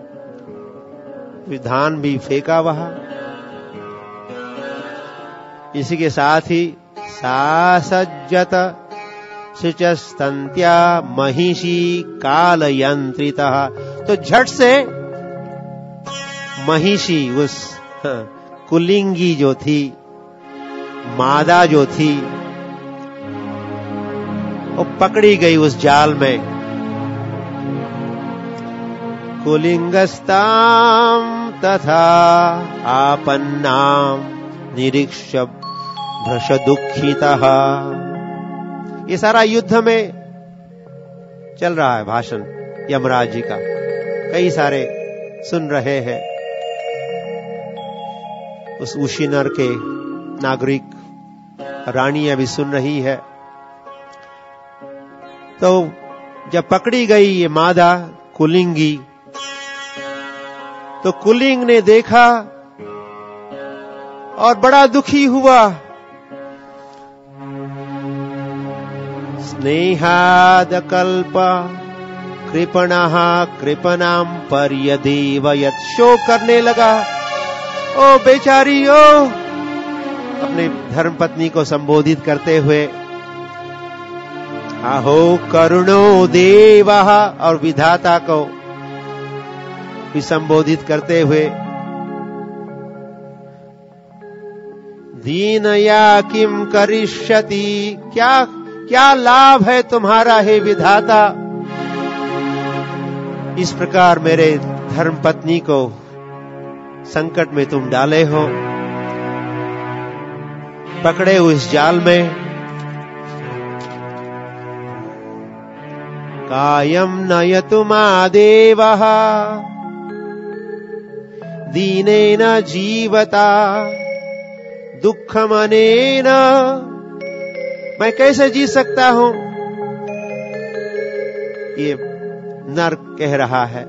धान भी फेंका वहां। इसी के साथ ही सासज्जत शुचस्तंत्या महिषी कालयंत्रितः, तो झट से महिषी उस कुलिंगी जो थी, मादा जो थी, वो पकड़ी गई उस जाल में। कुलिंगस्ताम तथा आपन्नाम निरीक्ष्य भ्रश दुखितः। ये सारा युद्ध में चल रहा है भाषण यमराज जी का, कई सारे सुन रहे हैं। उस उशीनर के नागरिक रानी अभी सुन रही है। तो जब पकड़ी गई ये मादा कुलिंगी, तो कुलिंग ने देखा और बड़ा दुखी हुआ। स्नेहाद कल्प कृपणः कृपणां पर्यदेवयत्, शोक करने लगा। ओ बेचारी ओ, अपने धर्मपत्नी को संबोधित करते हुए, अहो करुणो देवः, और विधाता को भी संबोधित करते हुए, दीनया किम करिष्यति, क्या क्या लाभ है तुम्हारा हे विधाता। इस प्रकार मेरे धर्मपत्नी को संकट में तुम डाले हो, पकड़े हुए इस जाल में। कायं नयतुमादेवः दीनेन जीवता दुःखमनेन, मैं कैसे जी सकता हूं, ये नर कह रहा है।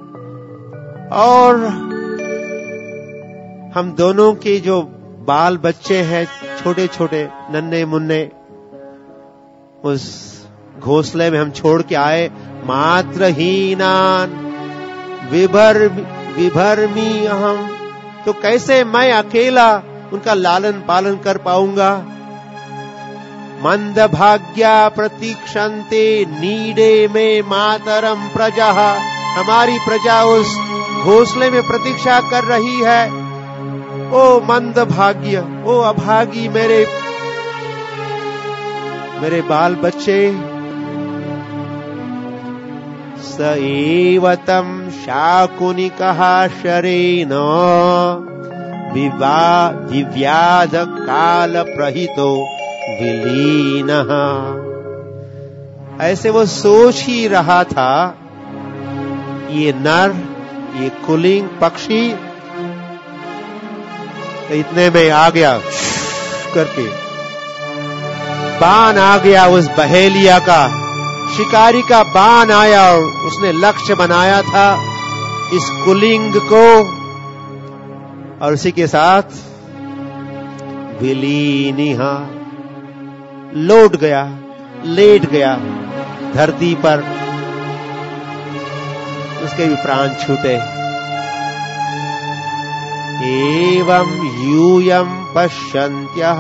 और हम दोनों के जो बाल बच्चे हैं, छोटे छोटे नन्हे मुन्ने, उस घोंसले में हम छोड़ के आए। मात्रहीनान विभर विभर्मी अहम, तो कैसे मैं अकेला उनका लालन पालन कर पाऊंगा। मंद भाग्या प्रतीक्षन्ते नीडे में मातरम प्रजा, हमारी प्रजा उस घोंसले में प्रतीक्षा कर रही है। ओ मंद भाग्य, ओ अभागी मेरे मेरे बाल बच्चे। स एवतं शाकुनिकः शरेण विवा दिव्याध काल प्रहितो विलीनः, ऐसे वो सोच ही रहा था। ये नर, ये कुलिंग पक्षी, इतने में आ गया करके बाण आ गया उस बहेलिया का, शिकारी का बाण आया और उसने लक्ष्य बनाया था इस कुलिंग को, और उसी के साथ विलीनिहा, लौट गया, लेट गया धरती पर, उसके भी प्राण छूटे। एवं यूयं पश्यन्त्यः,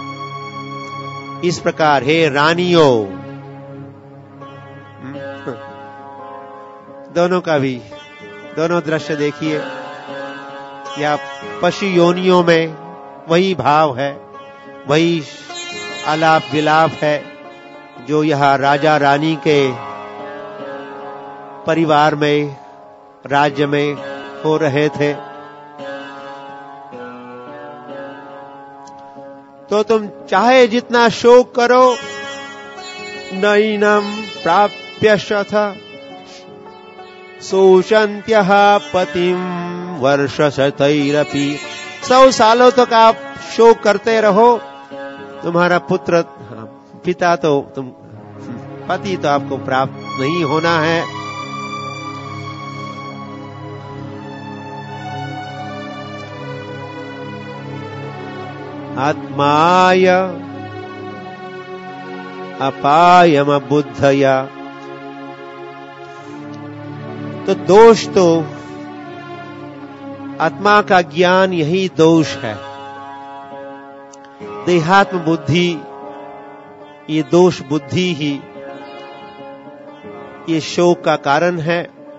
इस प्रकार हे रानियों, दोनों का भी, दोनों दृश्य देखिए, या पशु योनियों में वही भाव है, वही आलाप विलाप है जो यह राजा रानी के परिवार में, राज्य में हो रहे थे। तो तुम चाहे जितना शोक करो, नैनम प्राप्यशथ शोचन्त्यः पतिं वर्षशतैरपि, सौ सालों तक आप शोक करते रहो, तुम्हारा पुत्र, पिता तो तुम, पति तो आपको प्राप्त नहीं होना है। आत्माय अपायम बुद्धया, तो दोष तो, आत्मा का ज्ञान यही दोष है। देहात्म बुद्धि, ये दोष बुद्धि ही ये शोक का कारण है।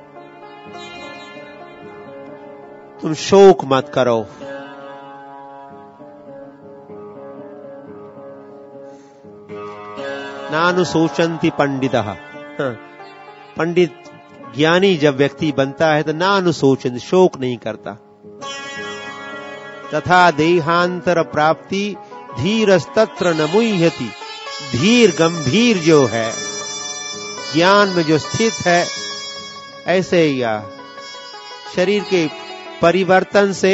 तुम शोक मत करो। नानुशोचन्ति पंडितः, पंडित ज्ञानी जब व्यक्ति बनता है तो नानुशोचन्ति, शोक नहीं करता। तथा देहांतर प्राप्ति धीरस्तत्र न मुह्यति, धीर गंभीर जो है, ज्ञान में जो स्थित है, ऐसे या शरीर के परिवर्तन से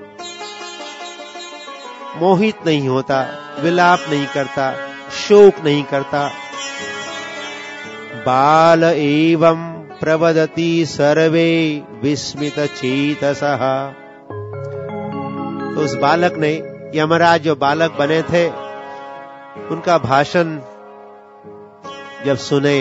मोहित नहीं होता, विलाप नहीं करता, शोक नहीं करता। बाल एवं प्रवदति सर्वे विस्मित चेतसः। तो उस बालक ने, यमराज जो बालक बने थे, उनका भाषण जब सुने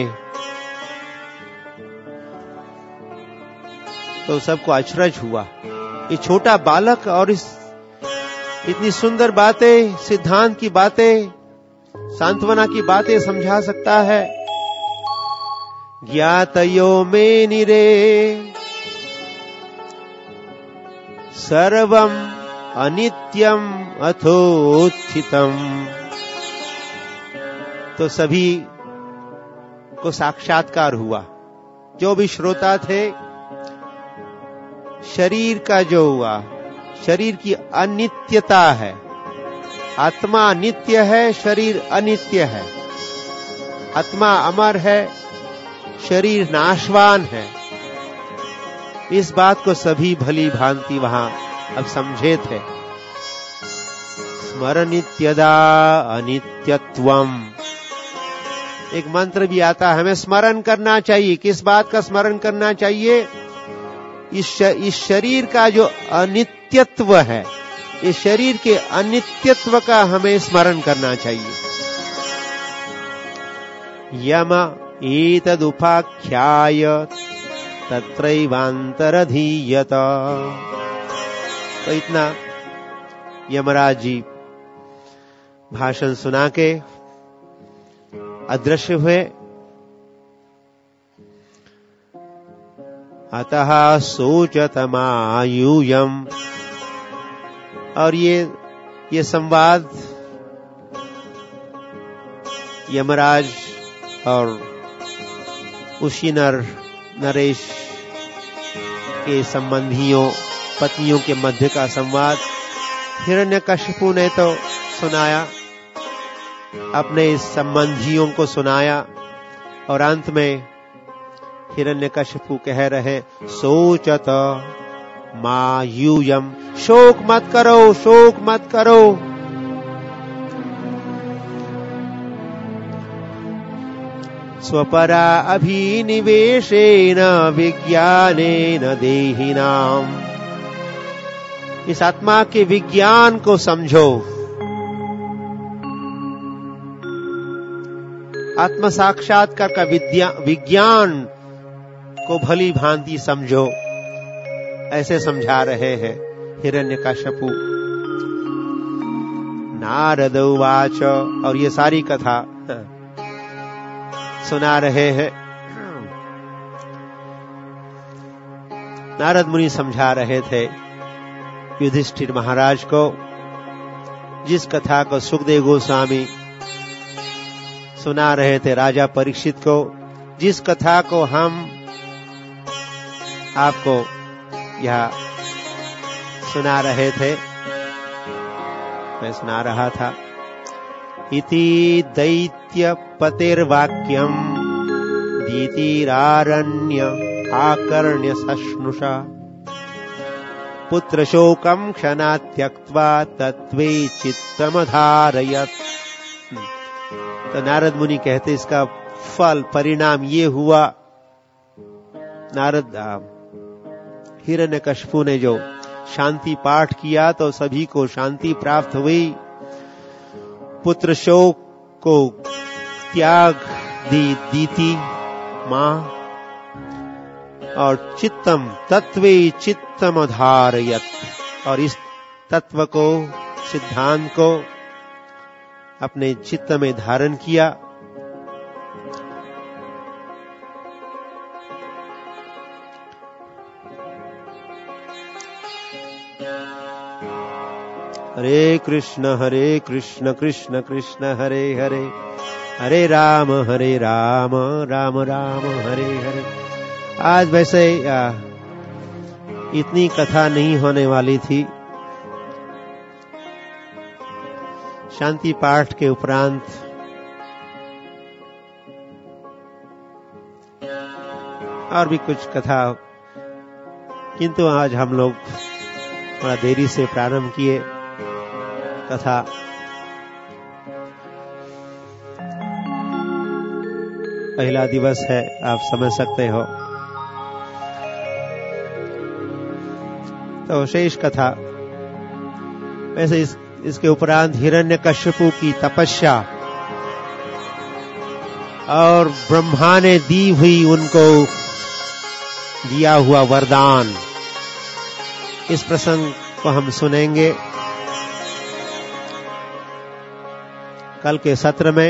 तो सबको अचरज हुआ। ये छोटा बालक और इस इतनी सुंदर बातें, सिद्धांत की बातें, सांत्वना की बातें समझा सकता है। ज्ञातयो मे निरे सर्वम अनित्यम अथोत्थितम। तो सभी को साक्षात्कार हुआ। जो भी श्रोता थे, शरीर का जो हुआ, शरीर की अनित्यता है। आत्मा नित्य है, शरीर अनित्य है। आत्मा अमर है, शरीर नाशवान है। इस बात को सभी भली भांति वहां अब समझे थे। स्मरनित्यदा अनित्यत्वम। एक मंत्र भी आता है, हमें स्मरण करना चाहिए। किस बात का स्मरण करना चाहिए? इस इस शरीर का जो अनित्यत्व है, इस शरीर के अनित्यत्व का हमें स्मरण करना चाहिए। यम एतदुपाख्याय तत्रैवान्तरधीयत। तो इतना यमराज जी भाषण सुना के अदृश्य हुए। अतः सोचतमायूयम। और ये ये संवाद यमराज और उसी नर नरेश के संबंधियों, पत्नियों के मध्य का संवाद हिरण्यकशिपु ने तो सुनाया, अपने संबंधियों को सुनाया। और अंत में हिरण्यकशिपु कह रहे, सोचत मायूयम। शोक मत करो, शोक मत करो। स्वपरा अभिनिवेशेन विज्ञानेन देहिनाम। इस आत्मा के विज्ञान को समझो, आत्म साक्षात्कार का विज्ञान को भली भांति समझो, ऐसे समझा रहे हैं हिरण्यकशिपु। नारद उवाच। और ये सारी कथा सुना रहे हैं। नारद मुनि समझा रहे थे युधिष्ठिर महाराज को, जिस कथा को सुखदेव गोस्वामी सुना रहे थे राजा परीक्षित को, जिस कथा को हम आपको यह सुना रहे थे, मैं सुना रहा था। इति दैत्य पतिर्वाक्यम दीतिरारण्य आकर्ण्य सश्नुषा पुत्र शोकम क्षणात् त्यक्त्वा तत्वे चित्तमधारयत्। तो नारद मुनि कहते इसका फल, परिणाम ये हुआ। नारद हिरण्यकशिपु ने जो शांति पाठ किया तो सभी को शांति प्राप्त हुई। पुत्र शोक को त्याग दी दीति मां, और चित्तम तत्वे चित्तम धारयत। और इस तत्व को, सिद्धांत को अपने चित्त में धारण किया। हरे कृष्ण हरे कृष्ण कृष्ण कृष्ण हरे हरे, हरे राम हरे राम राम राम हरे हरे। आज वैसे इतनी कथा नहीं होने वाली थी। शांति पाठ के उपरांत और भी कुछ कथा, किंतु आज हम लोग थोड़ा देरी से प्रारंभ किए कथा। पहला दिवस है, आप समझ सकते हो। तो शेष कथा। वैसे इस, इसके उपरांत हिरण्यकश्यपु की तपस्या और ब्रह्मा ने दी हुई उनको दिया हुआ वरदान, इस प्रसंग को हम सुनेंगे कल के सत्र में।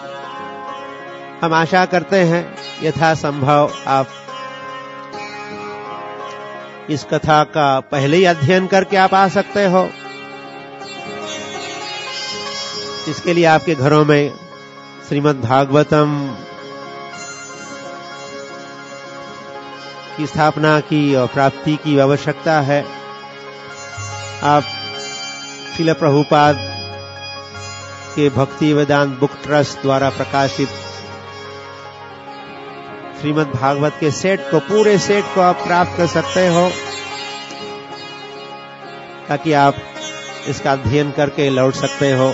हम आशा करते हैं यथासंभव आप इस कथा का पहले ही अध्ययन करके आप आ सकते हो। इसके लिए आपके घरों में श्रीमद् भागवतम की स्थापना की और प्राप्ति की आवश्यकता है। आप श्रील प्रभुपाद के भक्ति वेदांत बुक ट्रस्ट द्वारा प्रकाशित श्रीमद् भागवत के सेट को, पूरे सेट को आप प्राप्त कर सकते हो, ताकि आप इसका अध्ययन करके लौट सकते हो।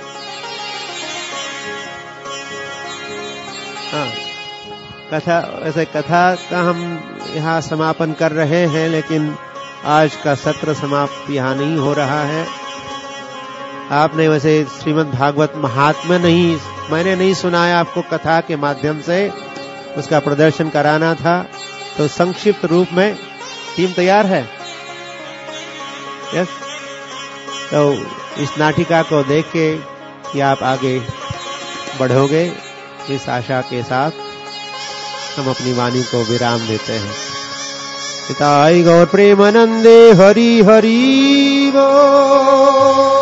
हाँ, कथा, वैसे कथा का हम यहाँ समापन कर रहे हैं, लेकिन आज का सत्र समाप्त यहाँ नहीं हो रहा है। आपने वैसे श्रीमद् भागवत महात्म्य नहीं, मैंने नहीं सुनाया आपको, कथा के माध्यम से उसका प्रदर्शन कराना था। तो संक्षिप्त रूप में टीम तैयार है? यस। तो इस नाटिका को देख के कि आप आगे बढ़ोगे, इस आशा के साथ हम अपनी वाणी को विराम देते हैं। पिताई गौर प्रेमानंदे हरि हरि बोल।